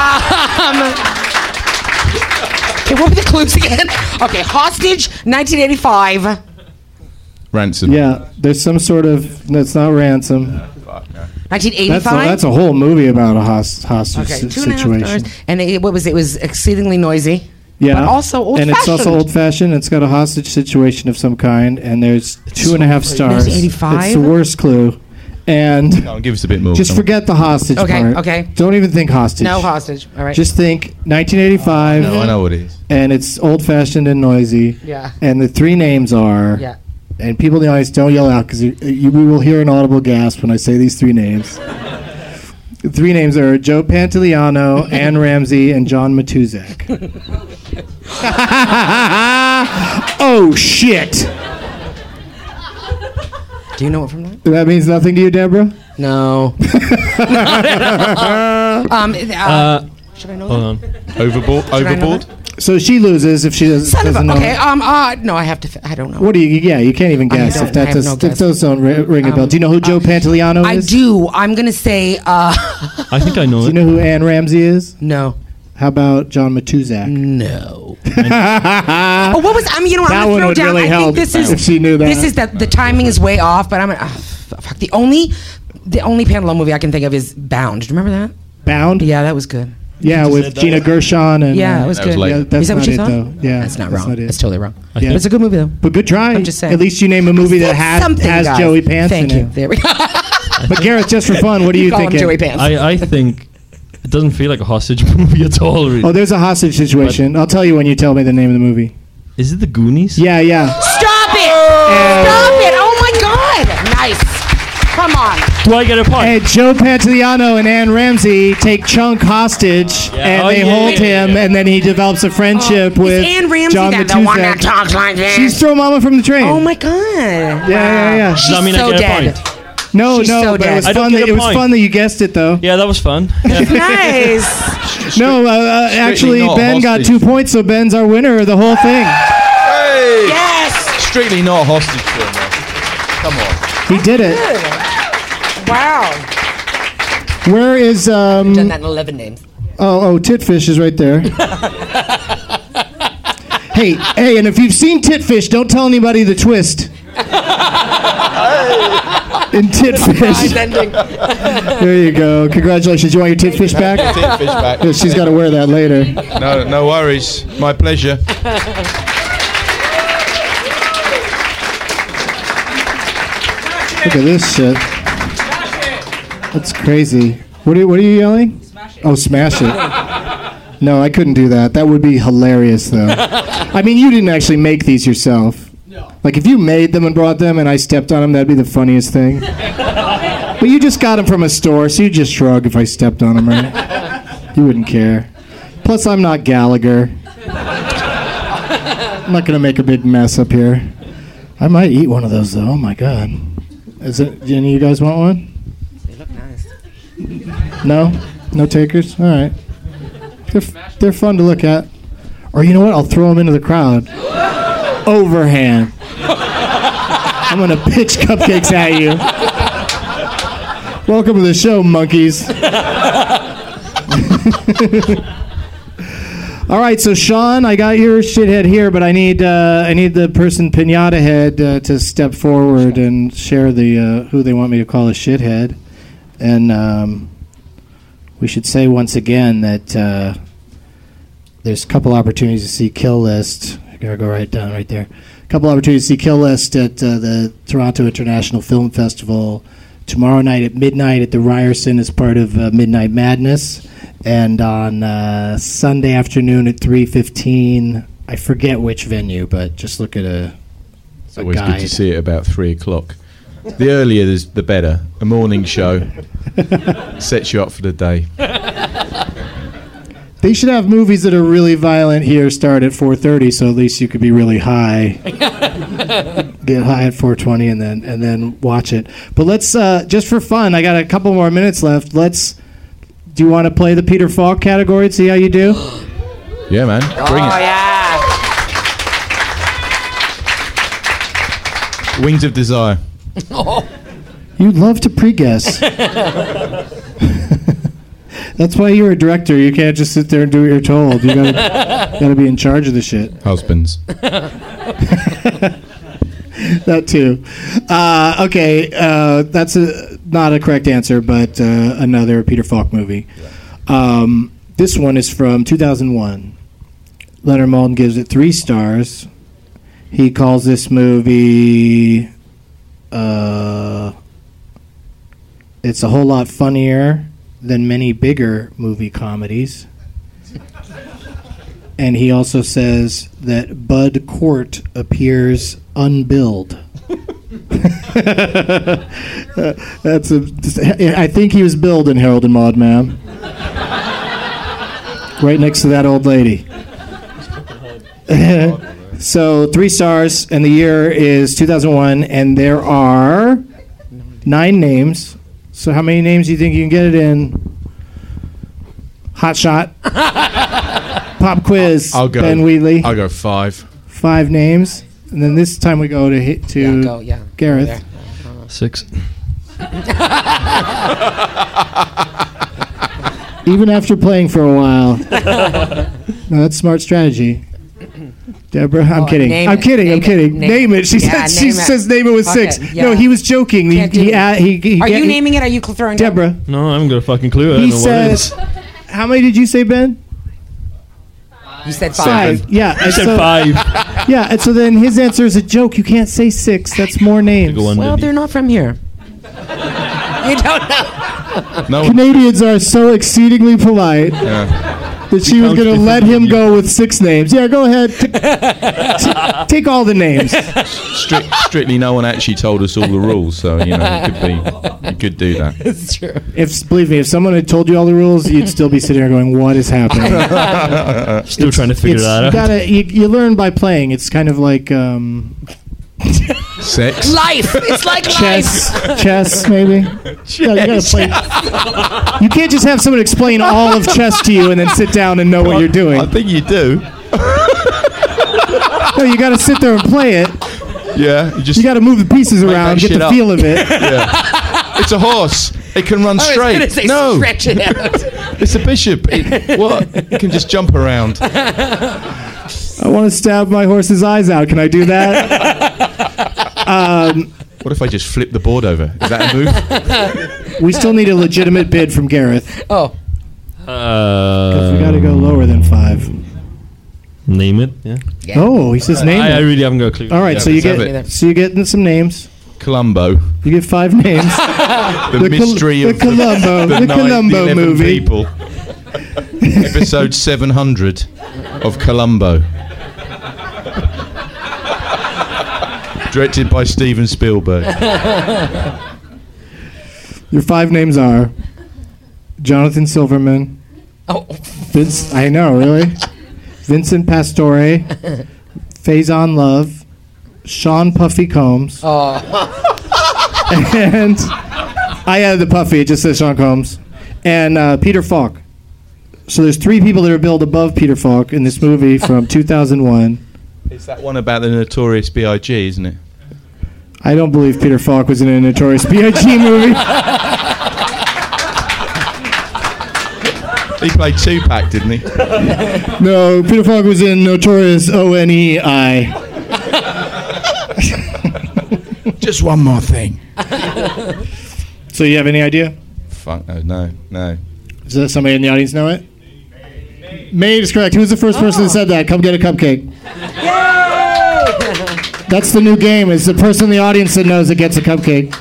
Speaker 9: Okay, what were the clues again? Okay, hostage, 1985.
Speaker 8: Ransom.
Speaker 6: Yeah, there's some sort of. That's not ransom.
Speaker 9: 1985.
Speaker 6: That's a whole movie about a hostage
Speaker 9: Okay, 2.5
Speaker 6: situation.
Speaker 9: stars. And what was it? It was exceedingly noisy.
Speaker 6: Yeah,
Speaker 9: But also old-fashioned.
Speaker 6: And it's also old-fashioned. It's got a hostage situation of some kind, and there's 2.5 stars.
Speaker 9: 1985?
Speaker 6: It's the worst clue. And
Speaker 8: No, give us a bit more.
Speaker 6: just
Speaker 8: Come on.
Speaker 6: forget the hostage
Speaker 9: Okay,
Speaker 6: part.
Speaker 9: okay.
Speaker 6: Don't even think hostage.
Speaker 9: No hostage. All right.
Speaker 6: Just think 1985.
Speaker 8: No, I know what it is.
Speaker 6: And it's old-fashioned and noisy.
Speaker 9: Yeah.
Speaker 6: And the 3 names are.
Speaker 9: Yeah.
Speaker 6: And people in the audience, don't yell out because we will hear an audible gasp when I say these 3 names. The 3 names are Joe Pantoliano, Ann Ramsey, and John Matuzak. Oh, shit.
Speaker 9: Do you know it from that?
Speaker 6: That means nothing to you, Deborah?
Speaker 9: No. Should I know
Speaker 7: Hold
Speaker 9: that?
Speaker 7: on.
Speaker 8: Overboard.
Speaker 9: I know
Speaker 8: Overboard.
Speaker 6: So she loses if she
Speaker 9: Son of
Speaker 6: doesn't
Speaker 9: a.
Speaker 6: know.
Speaker 9: Okay. No, I have to. I don't know.
Speaker 6: What do you? Yeah, you can't even guess
Speaker 9: don't-
Speaker 6: if that
Speaker 9: I have
Speaker 6: does.
Speaker 9: no
Speaker 6: If
Speaker 9: guess.
Speaker 6: those don't ring a bell. Do you know who Joe Pantoliano
Speaker 9: I
Speaker 6: is?
Speaker 9: do. I'm gonna say.
Speaker 7: I think I know
Speaker 6: Do you
Speaker 7: it.
Speaker 6: know who Ann Ramsey is?
Speaker 9: No.
Speaker 6: How about John Matuzak?
Speaker 9: No. Oh, what was? You know what?
Speaker 6: That
Speaker 9: I'm
Speaker 6: one
Speaker 9: gonna
Speaker 6: would
Speaker 9: throw down.
Speaker 6: really
Speaker 9: I
Speaker 6: help
Speaker 9: think this is.
Speaker 6: if she knew that.
Speaker 9: This is the timing is way off, but I'm gonna. Fuck. The only Pantaloon movie I can think of is Bound. Do you remember that?
Speaker 6: Bound?
Speaker 9: Yeah, that was good.
Speaker 6: Yeah, with Gina Gershon and.
Speaker 9: Yeah, it was
Speaker 8: That was
Speaker 9: good.
Speaker 8: late.
Speaker 6: Yeah, that's
Speaker 9: Is that
Speaker 6: not
Speaker 9: what you
Speaker 6: it
Speaker 9: thought?
Speaker 6: though. Yeah,
Speaker 9: That's not wrong.
Speaker 6: it.
Speaker 9: It's totally wrong.
Speaker 6: Yeah.
Speaker 9: But it's a good movie though.
Speaker 6: But good try.
Speaker 9: I'm just saying.
Speaker 6: At least you name a movie that
Speaker 9: That's something,
Speaker 6: has
Speaker 9: guys.
Speaker 6: Joey Pants
Speaker 9: Thank
Speaker 6: in
Speaker 9: you.
Speaker 6: it.
Speaker 9: There we go.
Speaker 6: But Gareth, just for fun, what do you
Speaker 9: Call him
Speaker 6: think?
Speaker 9: Joey Pants.
Speaker 7: I think it doesn't feel like a hostage movie at all. Really.
Speaker 6: Oh, there's a hostage situation. I'll tell you when you tell me the name of the movie.
Speaker 7: Is it the Goonies?
Speaker 6: Yeah, yeah.
Speaker 9: Stop it! Stop it! Oh my God! Nice. Come on.
Speaker 7: Do I get a point?
Speaker 6: Hey, Joe Pantoliano and Ann Ramsey take Chunk hostage, and
Speaker 7: Oh,
Speaker 6: they
Speaker 7: yeah,
Speaker 6: hold
Speaker 7: yeah,
Speaker 6: him,
Speaker 7: yeah.
Speaker 6: and then he develops a friendship with
Speaker 9: Is Ann Ramsey
Speaker 6: John
Speaker 9: the one that
Speaker 6: Matuzak.
Speaker 9: talks like this?
Speaker 6: She's Throw Mama from the Train.
Speaker 9: Oh my God.
Speaker 6: Yeah.
Speaker 9: She's
Speaker 7: Does that mean
Speaker 9: so
Speaker 7: I get
Speaker 9: dead.
Speaker 7: a point?
Speaker 6: No,
Speaker 9: She's so
Speaker 6: but it
Speaker 9: dead.
Speaker 6: was
Speaker 7: I don't
Speaker 6: fun.
Speaker 7: get a
Speaker 6: It was
Speaker 7: point.
Speaker 6: fun that you guessed it, though.
Speaker 7: Yeah, that was fun. Yeah.
Speaker 9: Nice.
Speaker 6: No, actually,
Speaker 8: not
Speaker 6: Ben got
Speaker 8: hostage.
Speaker 6: 2 points, so Ben's our winner of the whole thing.
Speaker 8: Hey!
Speaker 9: Yes.
Speaker 8: Strictly not a hostage film, man. Come on.
Speaker 6: He did it.
Speaker 9: Wow.
Speaker 6: Where is
Speaker 9: Done that in 11 names.
Speaker 6: Oh, Titfish is right there. hey, and if you've seen Titfish, don't tell anybody the twist. In Titfish. There you go. Congratulations. You want your Titfish back?
Speaker 8: Fish back.
Speaker 6: Yeah, she's got to wear that later.
Speaker 8: No worries. My pleasure.
Speaker 6: Look at this shit. That's crazy. What are you yelling? Smash it. Oh, smash it. No, I couldn't do that. That would be hilarious, though. I mean, you didn't actually make these yourself. No. Like, if you made them and brought them and I stepped on them, that'd be the funniest thing. But you just got them from a store, so you just shrug if I stepped on them, right? You wouldn't care. Plus, I'm not Gallagher. I'm not going to make a big mess up here. I might eat one of those, though. Oh, my God. Do any of you guys want one?
Speaker 9: They look nice.
Speaker 6: No? No takers? All right. They're fun to look at. Or you know what? I'll throw them into the crowd. Overhand. I'm going to pitch cupcakes at you. Welcome to the show, monkeys. All right, so Sean, I got your shithead here, but I need the person Pinata Head to step forward and share the who they want me to call a shithead. And we should say once again that there's a couple opportunities to see Kill List. I gotta go right down right there. A couple opportunities to see Kill List at the Toronto International Film Festival tomorrow night at midnight at the Ryerson as part of Midnight Madness. And on Sunday afternoon at 3:15, I forget which venue, but just look at a
Speaker 8: It's always good to see it about 3 o'clock. The earlier, the better. A morning show sets you up for the day.
Speaker 6: They should have movies that are really violent here start at 4:30, so at least you could be really high. Get high at 4:20 and then watch it. But let's just for fun. I got a couple more minutes left. Do you want to play the Peter Falk category and see how you do?
Speaker 8: Yeah, man. Bring it.
Speaker 9: Oh, yeah.
Speaker 8: Wings of Desire.
Speaker 6: You'd love to pre-guess. That's why you're a director. You can't just sit there and do what you're told. You gotta be in charge of the shit.
Speaker 8: Husbands.
Speaker 6: That too. Okay, that's not a correct answer, but another Peter Falk movie. This one is from 2001. Leonard Maltin gives it 3 stars. He calls this movie it's a whole lot funnier than many bigger movie comedies. And he also says that Bud Cort appears unbilled. I think he was billed in Harold and Maude, ma'am. Right next to that old lady. So 3 stars, and the year is 2001, and there are 9 names. So how many names do you think you can get it in? Hot shot. Pop quiz.
Speaker 8: I'll go.
Speaker 6: Ben Wheatley.
Speaker 8: I'll go 5.
Speaker 6: 5 names, and then this time we go to Gareth.
Speaker 7: 6.
Speaker 6: Even after playing for a while. No, that's smart strategy. Deborah, I'm kidding. I'm kidding. Name it. She says name it with 6. Yeah. No, he was joking. Are
Speaker 9: you naming it? Are you throwing
Speaker 6: Deborah?
Speaker 7: No, I haven't got a fucking clue. I don't
Speaker 6: He
Speaker 7: know
Speaker 6: says,
Speaker 7: what it is.
Speaker 6: how many did you say, Ben?
Speaker 9: You said 5.
Speaker 6: Yeah.
Speaker 7: I said 5.
Speaker 6: Yeah, and so then his answer is a joke. You can't say 6. That's more names.
Speaker 9: Well, they're not from here. You don't know.
Speaker 8: No.
Speaker 6: Canadians are so exceedingly polite.
Speaker 8: Yeah.
Speaker 6: That she was going to let him go with 6 names. Yeah, go ahead. Take all the names.
Speaker 8: Strictly, no one actually told us all the rules, so you could do that.
Speaker 9: It's true.
Speaker 6: Believe me, if someone had told you all the rules, you'd still be sitting there going, "What is happening?"
Speaker 7: Still trying to figure that out.
Speaker 6: You learn by playing. It's kind of like
Speaker 8: sex,
Speaker 9: life. It's like
Speaker 6: chess, maybe. Yeah, you gotta play. You can't just have someone explain all of chess to you and then sit down and know what you're doing.
Speaker 8: I think you do.
Speaker 6: No, you gotta sit there and play it.
Speaker 8: Yeah,
Speaker 6: you gotta move the pieces around, get the feel of it.
Speaker 8: Yeah. It's a horse. It can run straight.
Speaker 9: I was gonna say
Speaker 8: no,
Speaker 9: stretch it out.
Speaker 8: It's a bishop. It can just jump around.
Speaker 6: I want to stab my horse's eyes out. Can I do that?
Speaker 8: What if I just flip the board over? Is that a move?
Speaker 6: We still need a legitimate bid from Gareth.
Speaker 9: Oh.
Speaker 6: Because we got to go lower than 5.
Speaker 7: Name it. Yeah.
Speaker 6: Oh, he says name it.
Speaker 7: I really haven't got a clue.
Speaker 6: All right, so you're getting some names.
Speaker 8: Columbo.
Speaker 6: You get 5 names.
Speaker 8: The mystery of
Speaker 6: the Columbo movie.
Speaker 8: People. Episode 700 of Columbo. Directed by Steven Spielberg.
Speaker 6: Your 5 names are Jonathan Silverman.
Speaker 9: Oh.
Speaker 6: Vince, I know, really? Vincent Pastore. Faison Love. Sean Puffy Combs.
Speaker 9: Oh.
Speaker 6: And I added the Puffy, it just says Sean Combs. And Peter Falk. So there's 3 people that are billed above Peter Falk in this movie from 2001.
Speaker 8: It's that one about the Notorious B.I.G., isn't it?
Speaker 6: I don't believe Peter Falk was in a Notorious B.I.G. movie.
Speaker 8: He played Tupac, didn't he?
Speaker 6: No, Peter Falk was in Notorious O.N.E.I.
Speaker 8: Just one more thing.
Speaker 6: So you have any idea?
Speaker 8: Fuck, no.
Speaker 6: Does somebody in the audience know it? Maeve is correct. Who's the first person that said that? Come get a cupcake.
Speaker 9: Yay!
Speaker 6: That's the new game. It's the person in the audience that knows that gets a cupcake.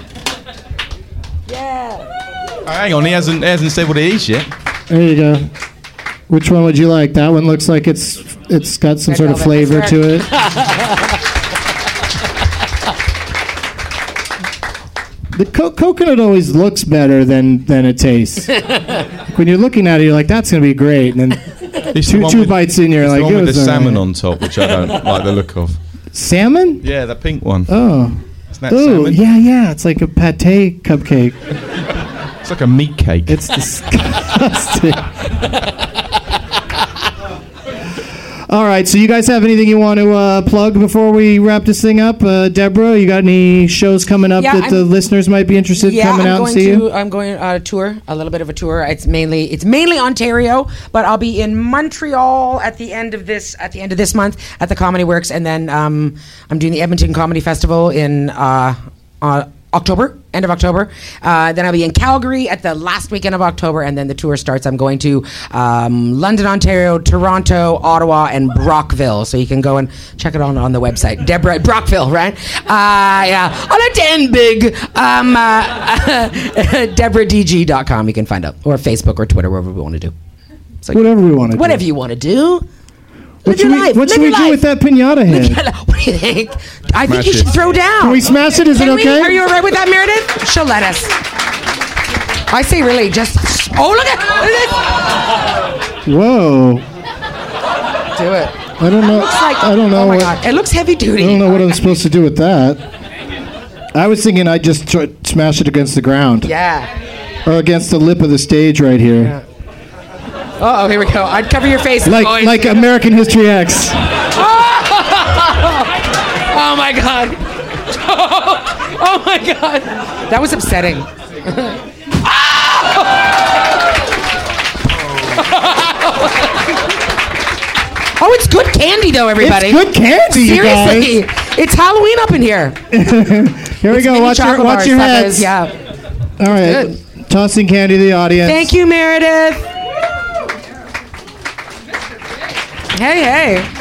Speaker 9: Yeah.
Speaker 8: Oh, hang on, he hasn't said what it is yet.
Speaker 6: There you go. Which one would you like? That one looks like it's got some sort of flavor to it. The coconut always looks better than it tastes. When you're looking at it, you're like, that's going to be great. And then two bites in, you're like,
Speaker 8: the one with the salmon on top, which I don't like the look of.
Speaker 6: Salmon?
Speaker 8: Yeah, the pink one.
Speaker 6: Oh.
Speaker 8: Isn't that salmon?
Speaker 6: Yeah. It's like a pate cupcake.
Speaker 8: It's like a meat cake.
Speaker 6: It's disgusting. All right, so you guys have anything you want to plug before we wrap this thing up? Deborah, you got any shows coming up that the listeners might be interested in coming out and see you?
Speaker 9: I'm going on a tour, a little bit of a tour. It's mainly Ontario, but I'll be in Montreal at the end of this month at the Comedy Works, and then I'm doing the Edmonton Comedy Festival in October, end of October. Then I'll be in Calgary at the last weekend of October, and then the tour starts. I'm going to London, Ontario, Toronto, Ottawa, and Brockville. So you can go and check it on the website. Deborah, Brockville, right? Yeah. On a 10 big. DeborahDG.com. You can find out. Or Facebook or Twitter, wherever we want to do. So
Speaker 6: whatever we want to do.
Speaker 9: Whatever you want to do.
Speaker 6: What should we do with that pinata head?
Speaker 9: What do you think? I think you should throw down.
Speaker 6: Can we smash it? Is it okay?
Speaker 9: Are you all right with that, Meredith? She'll let us. I say really just... Oh, look at it.
Speaker 6: Whoa.
Speaker 9: Do it.
Speaker 6: I don't know. I don't know.
Speaker 9: Oh, my God. It looks heavy duty.
Speaker 6: I don't know what I'm supposed to do with that. I was thinking I'd just smash it against the ground.
Speaker 9: Yeah.
Speaker 6: Or against the lip of the stage right here.
Speaker 9: Yeah. Oh, here we go. I'd cover your face.
Speaker 6: Like American History X.
Speaker 9: Oh my God. Oh my God. That was upsetting. Oh, it's good candy though, everybody.
Speaker 6: It's good candy,
Speaker 9: seriously.
Speaker 6: you guys.
Speaker 9: It's Halloween up in here.
Speaker 6: Here we go. Watch your heads.
Speaker 9: Yeah.
Speaker 6: All right.
Speaker 9: Good.
Speaker 6: Tossing candy to the audience.
Speaker 9: Thank you, Meredith. Hey.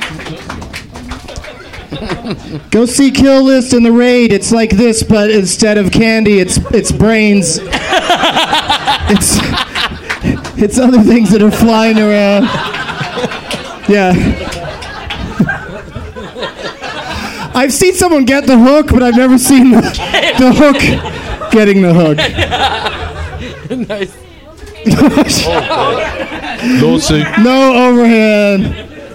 Speaker 6: Go see Kill List and The Raid. It's like this, but instead of candy, it's brains. It's other things that are flying around. Yeah. I've seen someone get the hook, but I've never seen the hook getting the hook.
Speaker 9: Nice.
Speaker 8: Lawsuit.
Speaker 6: No overhand.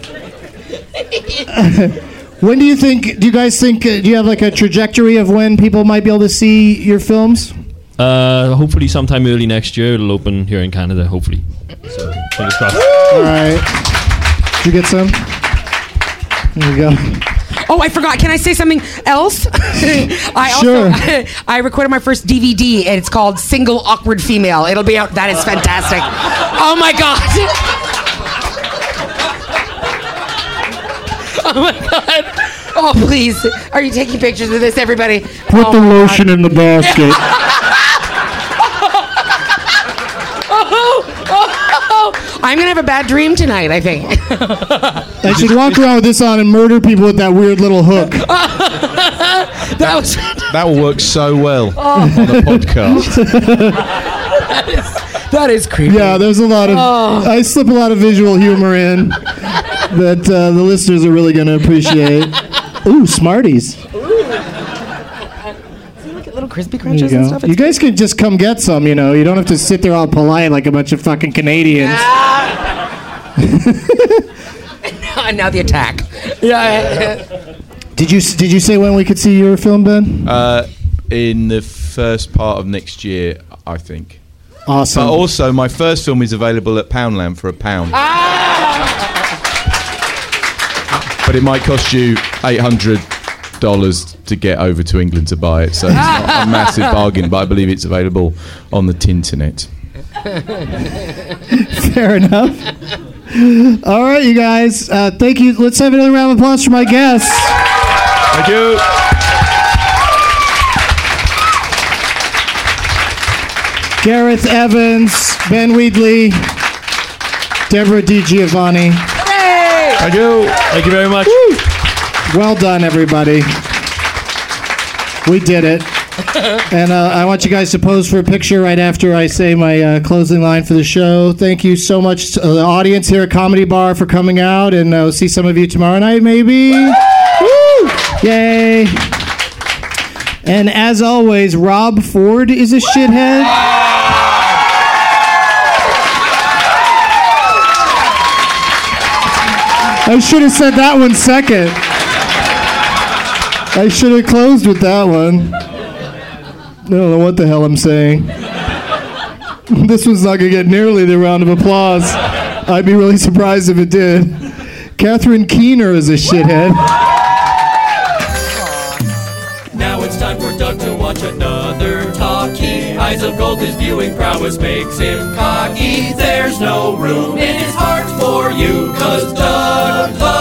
Speaker 6: When do you guys think, do you have like a trajectory of when people might be able to see your films?
Speaker 7: Hopefully sometime early next year. It'll open here in Canada, hopefully. So, fingers crossed.
Speaker 6: All right. Did you get some? There you go.
Speaker 9: Oh, I forgot. Can I say something else? I recorded my first DVD, and it's called Single Awkward Female. It'll be out. That is fantastic. Oh, my God. Oh, my God. Oh, please. Are you taking pictures of this, everybody?
Speaker 6: Put the lotion in the basket.
Speaker 9: I'm going to have a bad dream tonight, I think.
Speaker 6: I should walk around with this on and murder people with that weird little hook.
Speaker 8: That will work so well on the podcast.
Speaker 9: That is creepy.
Speaker 6: Yeah, there's a lot of. I slip a lot of visual humor in that the listeners are really going to appreciate. Ooh, Smarties.
Speaker 9: Little crispy
Speaker 6: There you
Speaker 9: crunches and
Speaker 6: go.
Speaker 9: stuff.
Speaker 6: You guys could just come get some, you know. You don't have to sit there all polite like a bunch of fucking Canadians.
Speaker 9: And now the attack. Yeah.
Speaker 6: Did you say when we could see your film, Ben?
Speaker 8: In the first part of next year, I think.
Speaker 6: Awesome.
Speaker 8: But also, my first film is available at Poundland for £1. But it might cost you $800 to get over to England to buy it, so it's not a massive bargain. But I believe it's available on the Tinternet.
Speaker 6: Fair enough. All right, you guys. Thank you. Let's have another round of applause for my guests.
Speaker 8: Thank you.
Speaker 6: Gareth Evans, Ben Wheatley, Deborah DiGiovanni.
Speaker 8: Thank you.
Speaker 7: Thank you very much.
Speaker 6: Woo. Well done, everybody. We did it. And I want you guys to pose for a picture right after I say my closing line for the show. Thank you so much to the audience here at Comedy Bar for coming out, and we'll see some of you tomorrow night, maybe. Woo! Yay. And as always, Rob Ford is a shithead. I should have said that one second. I should have closed with that one. I don't know what the hell I'm saying. This one's not going to get nearly the round of applause. I'd be really surprised if it did. Catherine Keener is a shithead.
Speaker 5: Now it's time for Doug to watch another talkie. Eyes of gold, his viewing prowess makes him cocky. There's no room in his heart for you, 'cause Doug